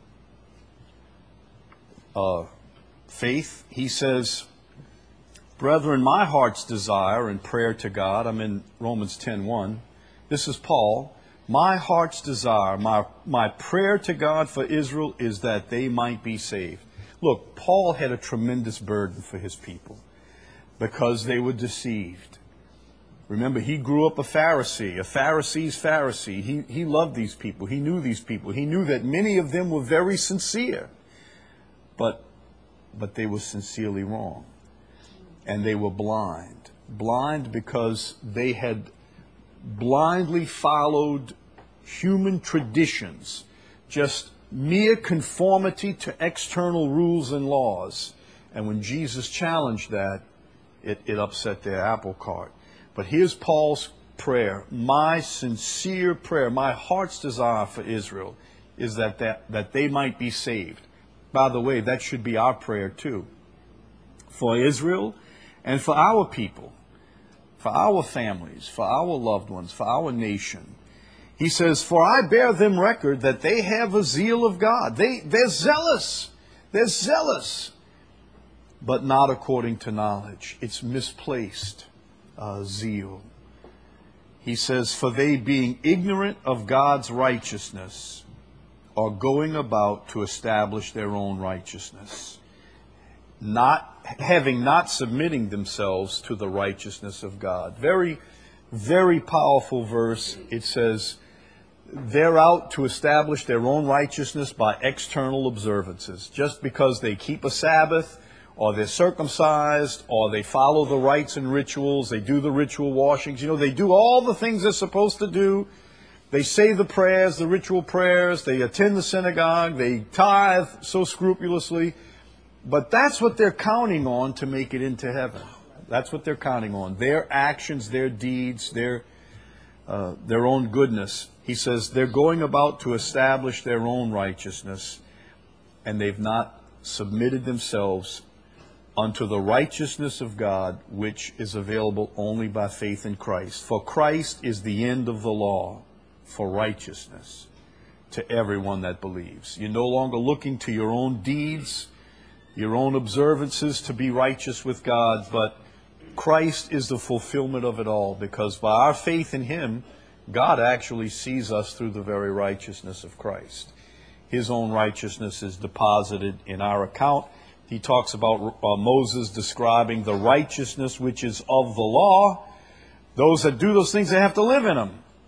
Speaker 1: uh, faith. He says, brethren, my heart's desire and prayer to God, I'm in Romans ten one. This is Paul. My heart's desire, my, my prayer to God for Israel is that they might be saved. Look, Paul had a tremendous burden for his people because they were deceived. Remember, he grew up a Pharisee, a Pharisee's Pharisee. He, he loved these people. He knew these people. He knew that many of them were very sincere, but, but they were sincerely wrong. And they were blind. Blind because they had blindly followed human traditions, just mere conformity to external rules and laws. And when Jesus challenged that, it, it upset their apple cart. But here's Paul's prayer. My sincere prayer, my heart's desire for Israel is that, that, that they might be saved. By the way, that should be our prayer too. For Israel and for our people, for our families, for our loved ones, for our nation. He says, for I bear them record that they have a zeal of God. They, they're zealous. They're zealous. But not according to knowledge. It's misplaced. Uh, zeal. He says, for they being ignorant of God's righteousness are going about to establish their own righteousness, not having not submitting themselves to the righteousness of God. Very, very powerful verse. It says, they're out to establish their own righteousness by external observances. Just because they keep a Sabbath, or they're circumcised, or they follow the rites and rituals, they do the ritual washings. You know, they do all the things they're supposed to do. They say the prayers, the ritual prayers, they attend the synagogue, they tithe so scrupulously. But that's what they're counting on to make it into heaven. That's what they're counting on. Their actions, their deeds, their, uh, their own goodness. He says they're going about to establish their own righteousness, and they've not submitted themselves unto the righteousness of God, which is available only by faith in Christ. For Christ is the end of the law for righteousness to everyone that believes. You're no longer looking to your own deeds, your own observances to be righteous with God, but Christ is the fulfillment of it all, because by our faith in Him, God actually sees us through the very righteousness of Christ. His own righteousness is deposited in our account. He talks about uh, Moses describing the righteousness which is of the law. Those that do those things, they have to live in them.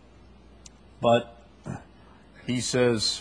Speaker 1: But he says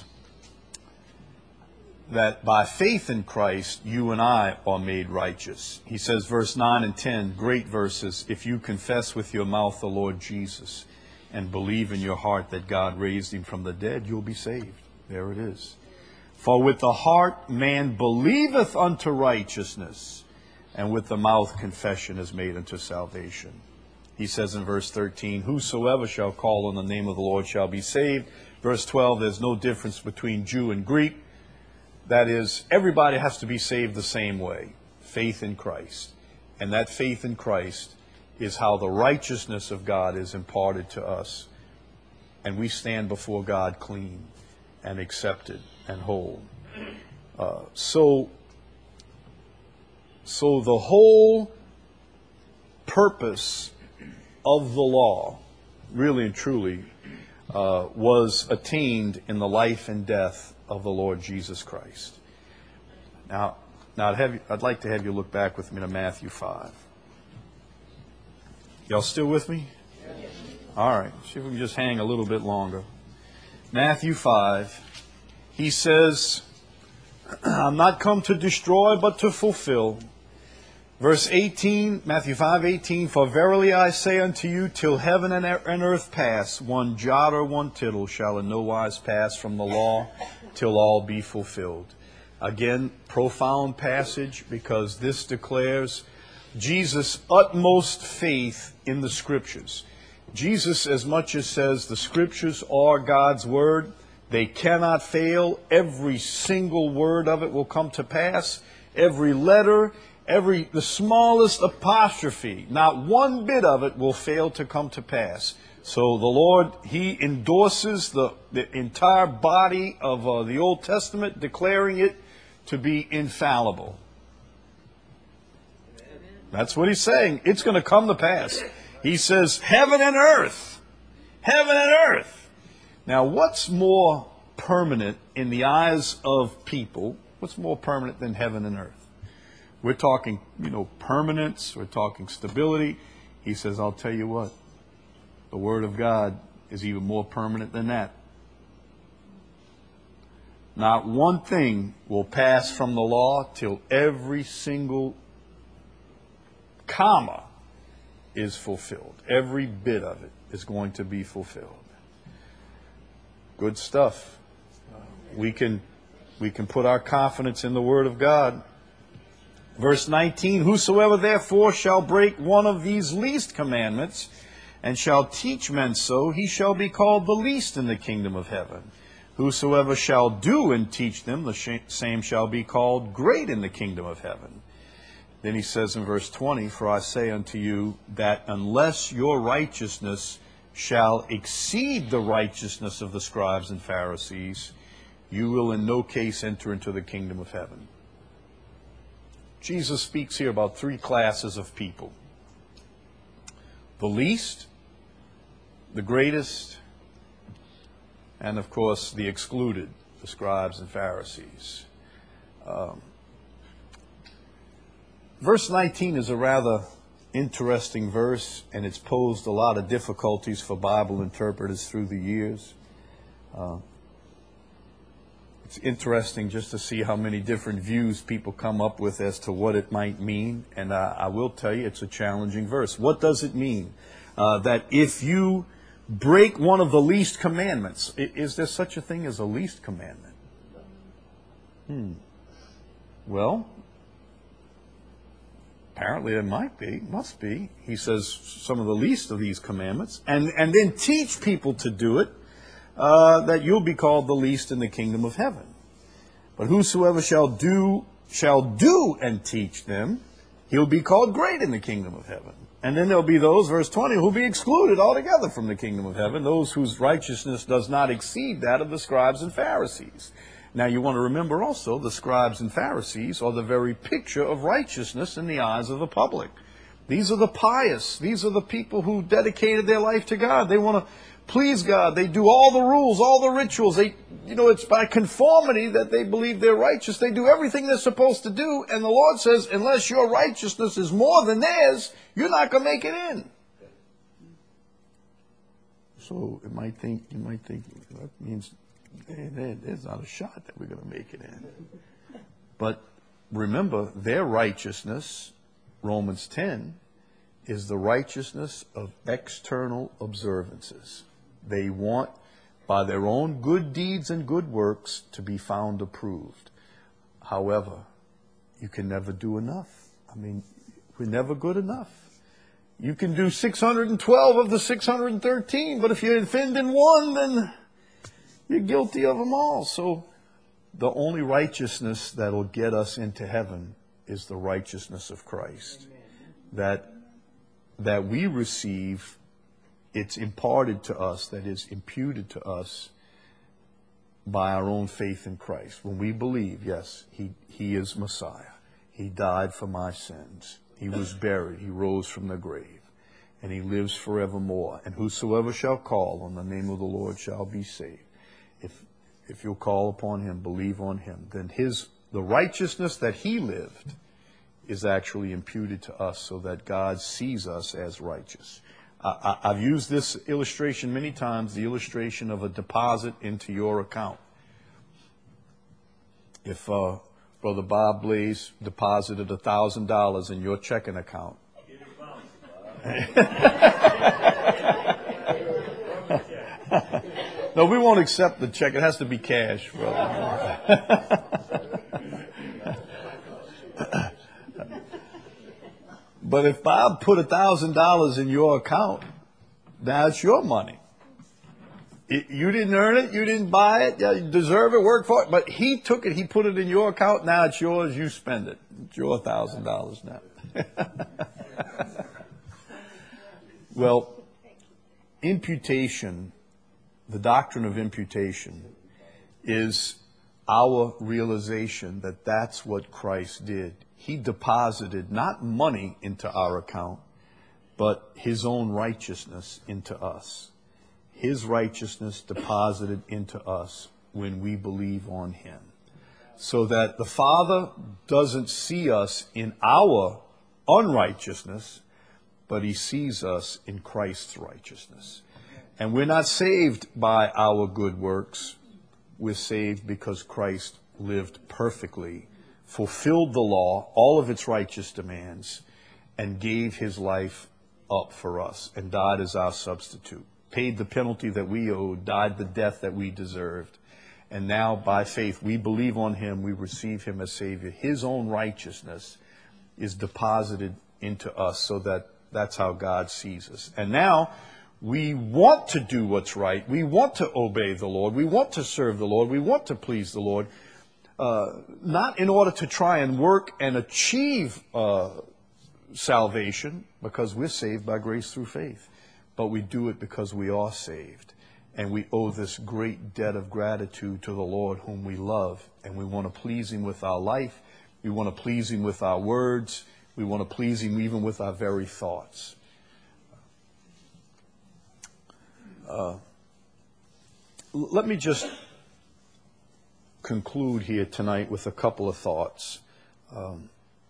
Speaker 1: that by faith in Christ, you and I are made righteous. He says, verse nine and ten, great verses, if you confess with your mouth the Lord Jesus and believe in your heart that God raised Him from the dead, you'll be saved. There it is. For with the heart man believeth unto righteousness, and with the mouth confession is made unto salvation. He says in verse thirteen, whosoever shall call on the name of the Lord shall be saved. Verse twelve, there's no difference between Jew and Greek. That is, everybody has to be saved the same way, faith in Christ. And that faith in Christ is how the righteousness of God is imparted to us. And we stand before God clean and accepted and whole. Uh, so, so the whole purpose of the law, really and truly, uh, was attained in the life and death of the Lord Jesus Christ. Now, now I'd, have you, I'd like to have you look back with me to Matthew five. Y'all still with me? Yes. All right. See if we can just hang a little bit longer. Matthew five. He says, I'm not come to destroy, but to fulfill. Verse eighteen, Matthew five eighteen, for verily I say unto you, till heaven and earth pass, one jot or one tittle shall in no wise pass from the law, till all be fulfilled. Again, profound passage, because this declares Jesus' utmost faith in the Scriptures. Jesus as much as says the Scriptures are God's Word, they cannot fail. Every single word of it will come to pass. Every letter, every the smallest apostrophe, not one bit of it will fail to come to pass. So the Lord, He endorses the, the entire body of uh, the Old Testament, declaring it to be infallible. That's what He's saying. It's going to come to pass. He says, heaven and earth. Heaven and earth. Now, what's more permanent in the eyes of people? What's more permanent than heaven and earth? We're talking, you know, permanence. We're talking stability. He says, I'll tell you what. The Word of God is even more permanent than that. Not one thing will pass from the law till every single comma is fulfilled. Every bit of it is going to be fulfilled. Good stuff. We can, we can put our confidence in the Word of God. Verse nineteen, whosoever therefore shall break one of these least commandments, and shall teach men so, he shall be called the least in the kingdom of heaven. Whosoever shall do and teach them, the same shall be called great in the kingdom of heaven. Then he says in verse twenty, for I say unto you that unless your righteousness shall exceed the righteousness of the scribes and Pharisees, you will in no case enter into the kingdom of heaven. Jesus speaks here about three classes of people. The least, the greatest, and of course the excluded, the scribes and Pharisees. Um, verse nineteen is a rather interesting verse, and it's posed a lot of difficulties for Bible interpreters through the years. Uh, it's interesting just to see how many different views people come up with as to what it might mean, and uh, I will tell you it's a challenging verse. What does it mean? Uh, that if you break one of the least commandments, is there such a thing as a least commandment? Hmm. Well, apparently there might be, must be. He says some of the least of these commandments, and, and then teach people to do it, uh, that you'll be called the least in the kingdom of heaven. But whosoever shall do, shall do and teach them, he'll be called great in the kingdom of heaven. And then there'll be those, verse twenty, who'll be excluded altogether from the kingdom of heaven, those whose righteousness does not exceed that of the scribes and Pharisees. Now you want to remember also, the scribes and Pharisees are the very picture of righteousness in the eyes of the public. These are the pious. These are the people who dedicated their life to God. They want to please God. They do all the rules, all the rituals. They, you know, it's by conformity that they believe they're righteous. They do everything they're supposed to do. And the Lord says, unless your righteousness is more than theirs, you're not going to make it in. So it might think, you might think that means hey, there's not a shot that we're going to make it in. But remember, their righteousness, Romans ten, is the righteousness of external observances. They want, by their own good deeds and good works, to be found approved. However, you can never do enough. I mean, we're never good enough. You can do six hundred twelve of the six hundred thirteen, but if you offend in one, then You're guilty of them all. So the only righteousness that'll get us into heaven is the righteousness of Christ. That, that we receive, it's imparted to us, that is imputed to us by our own faith in Christ. When we believe, yes, he, he is Messiah. He died for my sins. He was buried. He rose from the grave. And he lives forevermore. And whosoever shall call on the name of the Lord shall be saved. If, if you'll call upon him, believe on him, then his, the righteousness that he lived is actually imputed to us so that God sees us as righteous. I, I've used this illustration many times, the illustration of a deposit into your account. If uh, Brother Bob Blaze deposited one thousand dollars in your checking account, no, we won't accept the check. It has to be cash, brother. But if Bob put one thousand dollars in your account, now it's your money. It, you didn't earn it. You didn't buy it. You deserve it. Work for it. But he took it. He put it in your account. Now it's yours. You spend it. It's your one thousand dollars now. Well, imputation, the doctrine of imputation, is our realization that that's what Christ did. He deposited not money into our account, but his own righteousness into us. His righteousness deposited into us when we believe on him. So that the Father doesn't see us in our unrighteousness, but he sees us in Christ's righteousness. And we're not saved by our good works. We're saved because Christ lived perfectly, fulfilled the law, all of its righteous demands, and gave his life up for us and died as our substitute, paid the penalty that we owed, died the death that we deserved. And now by faith we believe on him, we receive him as Savior. His own righteousness is deposited into us so that that's how God sees us. And now we want to do what's right. We want to obey the Lord. We want to serve the Lord. We want to please the Lord. Uh, not in order to try and work and achieve uh, salvation, because we're saved by grace through faith. But we do it because we are saved. And we owe this great debt of gratitude to the Lord whom we love. And we want to please him with our life. We want to please him with our words. We want to please him even with our very thoughts. Uh, let me just conclude here tonight with a couple of thoughts. Um,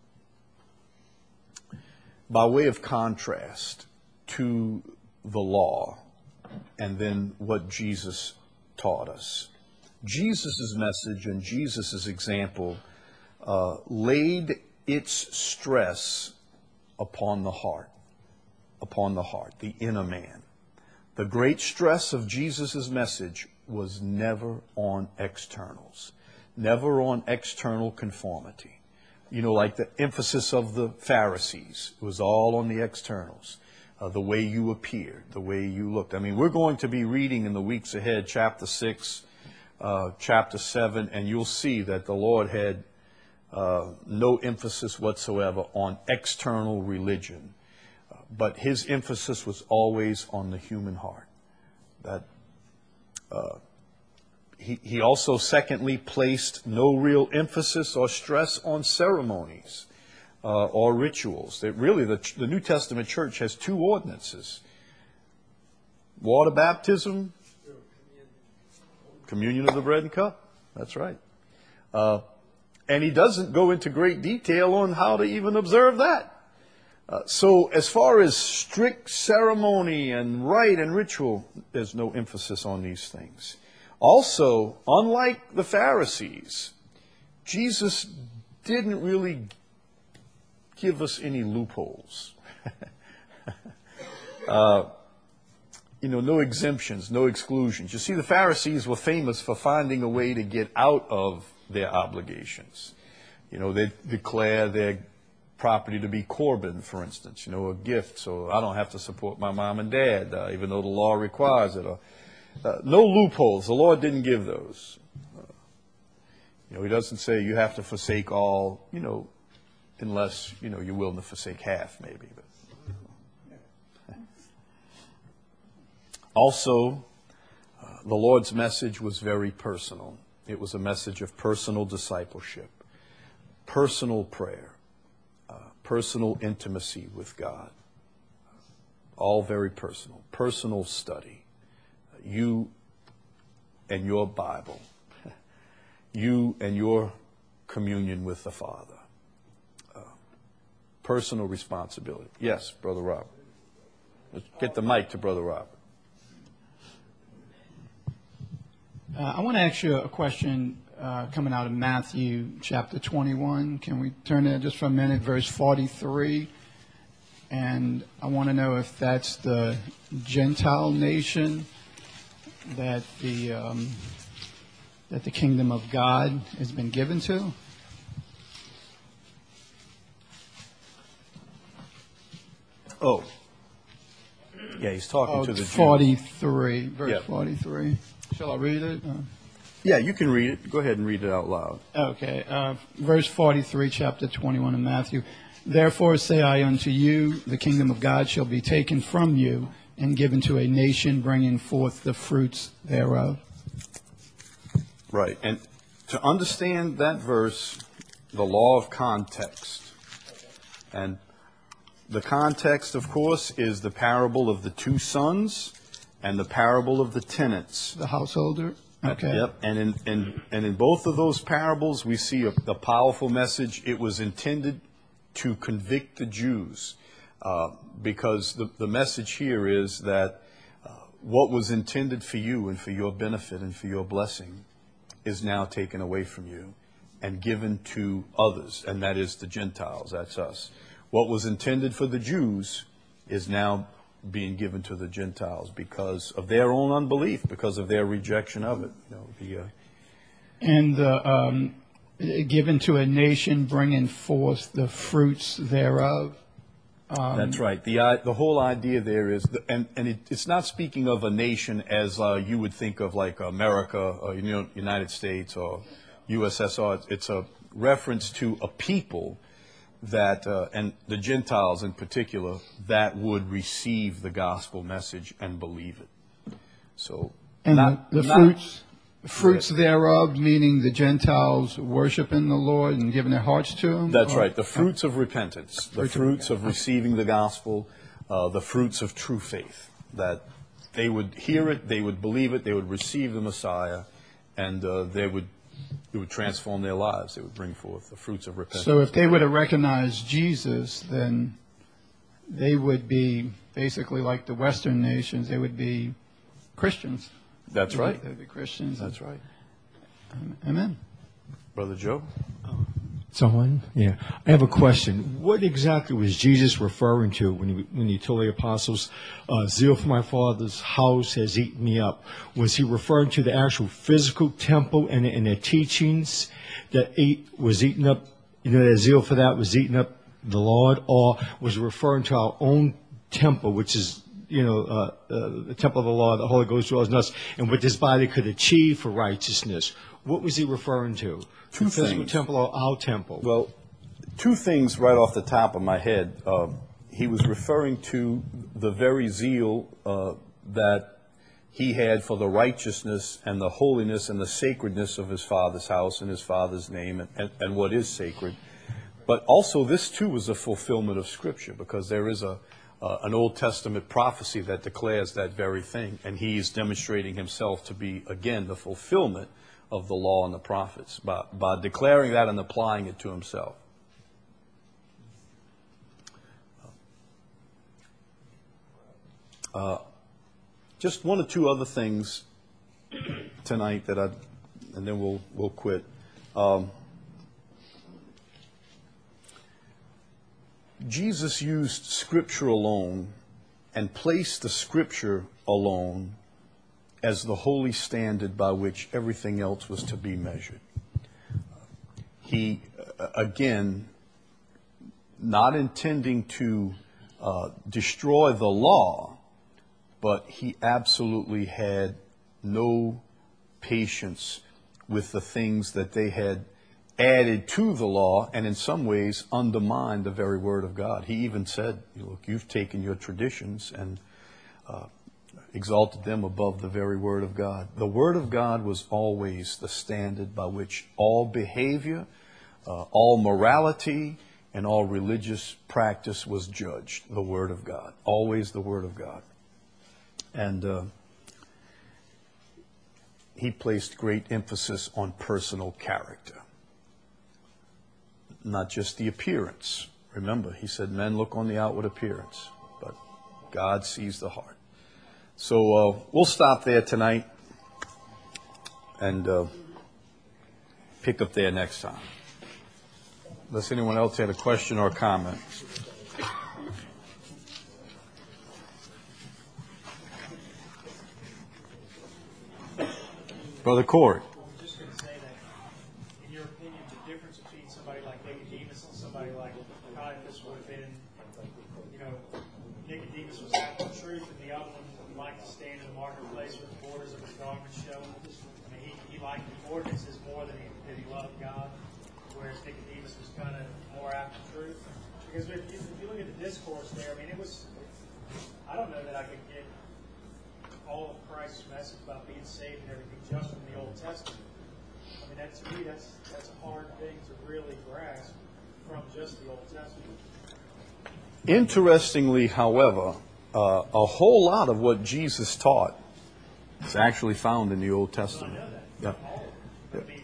Speaker 1: by way of contrast to the law and then what Jesus taught us. Jesus' message and Jesus' example uh, laid its stress upon the heart, upon the heart, the inner man. The great stress of Jesus' message was never on externals, never on external conformity. You know, like the emphasis of the Pharisees, it was all on the externals, uh, the way you appeared, the way you looked. I mean, we're going to be reading in the weeks ahead, chapter six, uh, chapter seven, and you'll see that the Lord had uh, no emphasis whatsoever on external religion. Uh, but his emphasis was always on the human heart. That uh, he, he also, secondly, placed no real emphasis or stress on ceremonies uh, or rituals. That really, the, the New Testament church has two ordinances. Water baptism, communion of the bread and cup. That's right. Uh, and he doesn't go into great detail on how to even observe that. Uh, so as far as strict ceremony and rite and ritual, there's no emphasis on these things. Also, unlike the Pharisees, Jesus didn't really give us any loopholes. uh, you know, no exemptions, no exclusions. You see, the Pharisees were famous for finding a way to get out of their obligations. You know, they declare their property to be Corban, for instance, you know, a gift, so I don't have to support my mom and dad, uh, even though the law requires it. Or uh, no loopholes. The Lord didn't give those. Uh, you know, He doesn't say you have to forsake all, you know, unless, you know, you're willing to forsake half, maybe. But also, uh, the Lord's message was very personal. It was a message of personal discipleship, personal prayer, uh, personal intimacy with God. All very personal. Personal study. You and your Bible. You and your communion with the Father. Uh, personal responsibility. Yes, Brother Robert. Let's get the mic to Brother Robert.
Speaker 4: Uh, I want to ask you a question uh, coming out of Matthew chapter twenty-one. Can we turn there just for a minute? Verse forty-three. And I want to know if that's the Gentile nation that the um, that the kingdom of God has been given to.
Speaker 1: Oh. Yeah, he's talking
Speaker 4: Oh,
Speaker 1: to the Jews.
Speaker 4: forty-three, verse
Speaker 1: Yeah.
Speaker 4: forty-three. Shall I read it? Uh,
Speaker 1: Yeah, you can read it. Go ahead and read it out loud.
Speaker 4: Okay, uh, verse forty-three, chapter twenty-one of Matthew. Therefore say I unto you, the kingdom of God shall be taken from you and given to a nation bringing forth the fruits thereof.
Speaker 1: Right. And to understand that verse, the law of context. And the context, of course, is the parable of the two sons and the parable of the tenants.
Speaker 4: The householder? Okay.
Speaker 1: Yep. And in, in, and in both of those parables, we see a, a powerful message. It was intended to convict the Jews, uh, because the, the message here is that uh, what was intended for you and for your benefit and for your blessing is now taken away from you and given to others, and that is the Gentiles, that's us. What was intended for the Jews is now being given to the Gentiles because of their own unbelief, because of their rejection of it. You know, the, uh,
Speaker 4: And uh, um, given to a nation bringing forth the fruits thereof. Um,
Speaker 1: That's right. The uh, the whole idea there is, the, and and it, it's not speaking of a nation as uh, you would think of like America, or you know, United States, or U S S R. It's a reference to a people that, uh, and the Gentiles in particular, that would receive the gospel message and believe it. So,
Speaker 4: and
Speaker 1: not,
Speaker 4: the, the
Speaker 1: not,
Speaker 4: fruits, fruits thereof, meaning the Gentiles worshiping the Lord and giving their hearts to Him.
Speaker 1: That's
Speaker 4: or,
Speaker 1: right. The fruits of repentance, the
Speaker 4: Fruits of
Speaker 1: fruits of receiving the gospel, uh, the fruits of true faith. That they would hear it, they would believe it, they would receive the Messiah, and uh, they would it would transform their lives. It would bring forth the fruits of repentance.
Speaker 4: So if they were to recognize Jesus, then they would be basically like the Western nations. They would be Christians.
Speaker 1: That's right.
Speaker 4: They would be Christians.
Speaker 1: That's right.
Speaker 4: Amen.
Speaker 1: Brother Joe?
Speaker 7: Someone? Yeah. I have a question. What exactly was Jesus referring to when he, when he told the apostles, uh, zeal for my Father's house has eaten me up? Was he referring to the actual physical temple and, and the teachings that ate, was eating up, you know, that zeal for that was eating up the Lord? Or was he referring to our own temple, which is, you know, uh, uh, the temple of the Lord, the Holy Ghost dwells in us, and what this body could achieve for righteousness? What was he referring to?
Speaker 1: Two
Speaker 7: the physical
Speaker 1: things.
Speaker 7: temple or our temple?
Speaker 1: Well, two things right off the top of my head. Uh, he was referring to the very zeal uh, that he had for the righteousness and the holiness and the sacredness of his Father's house and his Father's name and, and, and what is sacred. But also this, too, was a fulfillment of Scripture, because there is a uh, an Old Testament prophecy that declares that very thing, and he's demonstrating himself to be, again, the fulfillment of the law and the prophets by, by declaring that and applying it to himself. Uh, just one or two other things tonight that I, and then we'll we'll quit. Um, Jesus used Scripture alone and placed the Scripture alone as the holy standard by which everything else was to be measured. He, again, not intending to uh, destroy the law, but he absolutely had no patience with the things that they had added to the law and in some ways undermined the very word of God. He even said, look, you've taken your traditions and uh, exalted them above the very word of God. The word of God was always the standard by which all behavior, uh, all morality, and all religious practice was judged. The word of God. Always the word of God. And uh, he placed great emphasis on personal character. Not just the appearance. Remember, he said, men look on the outward appearance, but God sees the heart. So uh, we'll stop there tonight and uh, pick up there next time. Unless anyone else had a question or a comment. Brother Corey.
Speaker 2: I'm just going to say that, in your opinion, the difference between somebody like Nicodemus and somebody like Caiaphas would have been, you know, Nicodemus was after the truth, and the other one liked to stand in the marketplace with the borders of his garment showing. I mean, he, he liked the ordinances more than he, than he loved God, whereas Nicodemus was kind of more after truth. Because if you, if you look at the discourse there, I mean, it was, I don't know that I could get all of Christ's message about being saved and everything just from the Old Testament. I mean, that, to me, that's that's a hard thing to really grasp from just the Old Testament.
Speaker 1: Interestingly, however, uh, a whole lot of what Jesus taught is actually found in the Old Testament.
Speaker 2: Well, I know that.
Speaker 1: Yeah.
Speaker 2: All of it. I mean,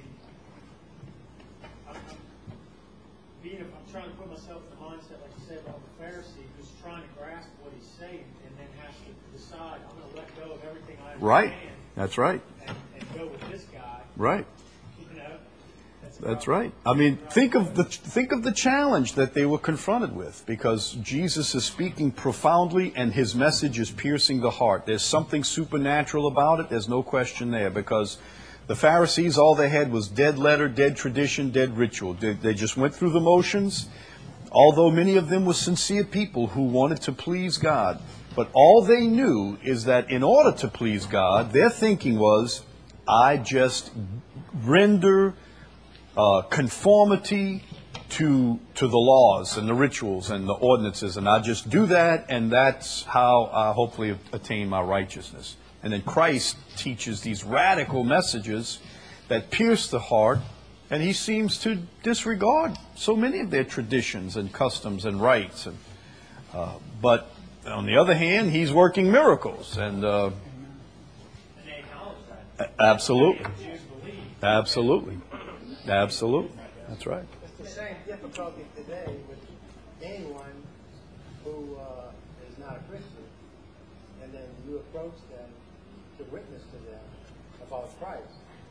Speaker 2: I'm, I'm, being, I'm trying to put myself in the mindset, like you said, about the Pharisee who's trying to grasp what he's saying and then has to decide, I'm going to let go of everything I understand.
Speaker 1: Right. That's right.
Speaker 2: And, and go with this guy.
Speaker 1: Right.
Speaker 2: You know, that's,
Speaker 1: That's right. I mean, think of the think of the challenge that they were confronted with, because Jesus is speaking profoundly and his message is piercing the heart. There's something supernatural about it. There's no question there, because the Pharisees, all they had was dead letter, dead tradition, dead ritual. They, they just went through the motions, although many of them were sincere people who wanted to please God. But all they knew is that in order to please God, their thinking was, I just render uh, conformity to to the laws and the rituals and the ordinances, and I just do that, and that's how I hopefully attain my righteousness. And then Christ teaches these radical messages that pierce the heart, and he seems to disregard so many of their traditions and customs and rites. And, uh, but on the other hand, he's working miracles, and uh,
Speaker 2: and they acknowledge that.
Speaker 1: absolutely,
Speaker 2: The Jews believe.
Speaker 1: absolutely, absolutely. That's right.
Speaker 8: It's the same difficulty today with anyone who uh, is not a Christian, and then you approach them to witness to them about Christ.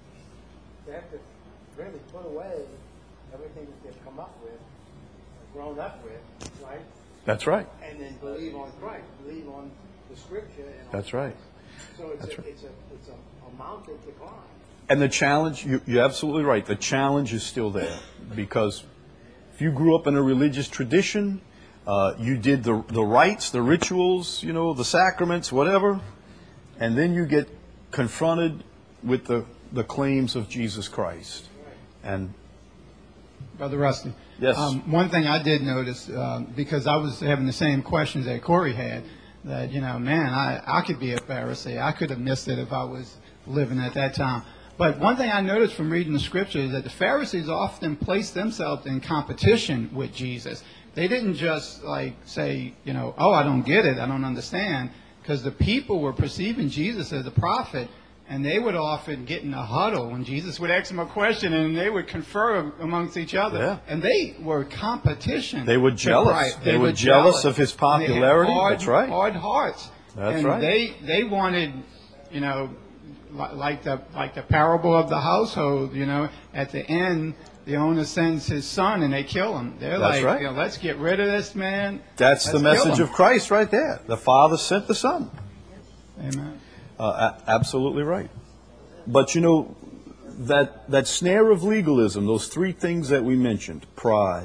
Speaker 8: They have to really put away everything that they've come up with, grown up with, right?
Speaker 1: That's right.
Speaker 8: And then believe on Christ, believe on the Scripture. And on
Speaker 1: That's right.
Speaker 8: So it's
Speaker 1: That's
Speaker 8: a,
Speaker 1: right.
Speaker 8: it's a it's a, a mountain to climb.
Speaker 1: And the challenge, you, you're absolutely right. The challenge is still there, because if you grew up in a religious tradition, uh, you did the the rites, the rituals, you know, the sacraments, whatever, and then you get confronted with the, the claims of Jesus Christ. And
Speaker 4: Brother Rusty.
Speaker 1: Yes.
Speaker 4: Um, one thing I did notice, um, because I was having the same questions that Corey had, that, you know, man, I, I could be a Pharisee. I could have missed it if I was living at that time. But one thing I noticed from reading the scripture is that the Pharisees often placed themselves in competition with Jesus. They didn't just, like, say, you know, oh, I don't get it, I don't understand, because the people were perceiving Jesus as a prophet. And they would often get in a huddle when Jesus would ask them a question, and they would confer amongst each other.
Speaker 1: Yeah.
Speaker 4: And they were competition.
Speaker 1: They were
Speaker 4: to
Speaker 1: jealous.
Speaker 4: Christ.
Speaker 1: They were jealous of his
Speaker 4: And they had
Speaker 1: popularity.
Speaker 4: hard-
Speaker 1: That's right.
Speaker 4: Hard hearts.
Speaker 1: That's
Speaker 4: and
Speaker 1: right.
Speaker 4: They they wanted, you know, li- like the like the parable of the household. You know, at the end, the owner sends his son, and they kill him. They're
Speaker 1: That's
Speaker 4: like,
Speaker 1: right.
Speaker 4: you know, let's get rid of this man.
Speaker 1: that's the
Speaker 4: Let's kill
Speaker 1: message
Speaker 4: him.
Speaker 1: of Christ right there. The Father sent the Son.
Speaker 4: Amen.
Speaker 1: Uh, a- absolutely right. But you know, that that snare of legalism, those three things that we mentioned, pride.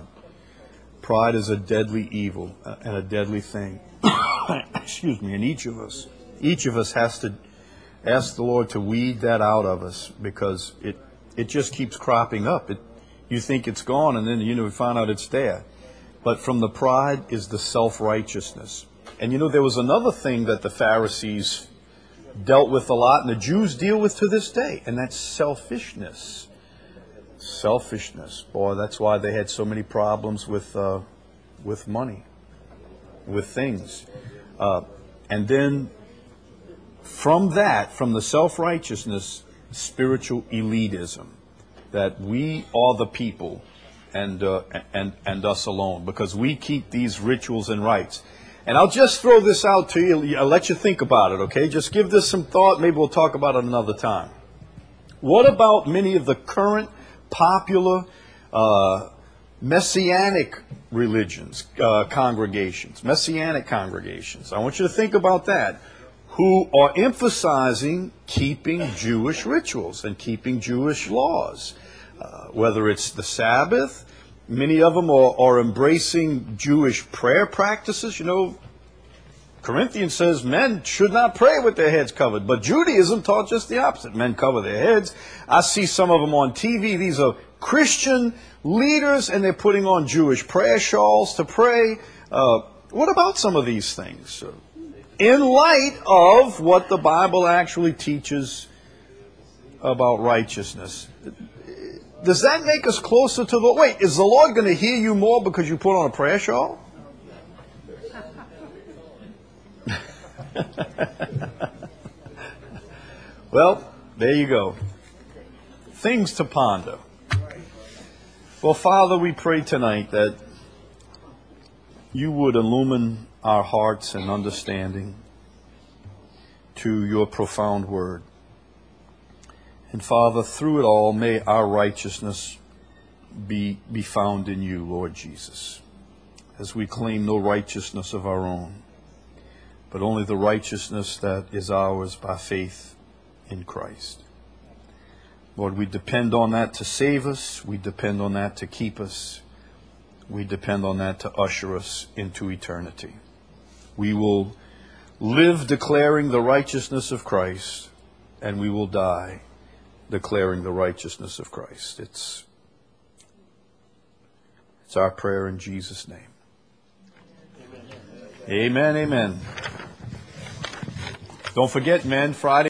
Speaker 1: Pride is a deadly evil uh, and a deadly thing. Excuse me. And each of us, each of us has to ask the Lord to weed that out of us, because it, it just keeps cropping up. It, you think it's gone, and then you know you find out it's there. But from the pride is the self-righteousness. And you know, there was another thing that the Pharisees dealt with a lot, and the Jews deal with to this day, and that's selfishness. Selfishness. Boy, that's why they had so many problems with uh, with money, with things. Uh, and then from that, from the self-righteousness, spiritual elitism, that we are the people and, uh, and, and us alone, because we keep these rituals and rites. And I'll just throw this out to you. I'll let you think about it, okay? Just give this some thought. Maybe we'll talk about it another time. What about many of the current popular uh, messianic religions, uh, congregations, messianic congregations? I want you to think about that, who are emphasizing keeping Jewish rituals and keeping Jewish laws. Uh, whether it's the Sabbath, many of them are, are embracing Jewish prayer practices. You know, Corinthians says men should not pray with their heads covered, but Judaism taught just the opposite. Men cover their heads. I see some of them on T V. These are Christian leaders, and they're putting on Jewish prayer shawls to pray. Uh, what about some of these things? In light of what the Bible actually teaches about righteousness. Does that make us closer to the... Wait, is the Lord going to hear you more because you put on a prayer shawl? Well, there you go. Things to ponder. Well, Father, we pray tonight that you would illumine our hearts and understanding to your profound word. And Father, through it all, may our righteousness be, be found in you, Lord Jesus, as we claim no righteousness of our own, but only the righteousness that is ours by faith in Christ. Lord, we depend on that to save us. We depend on that to keep us. We depend on that to usher us into eternity. We will live declaring the righteousness of Christ, and we will die declaring the righteousness of Christ. It's, it's our prayer in Jesus' name. Amen, amen. Don't forget, men, Friday.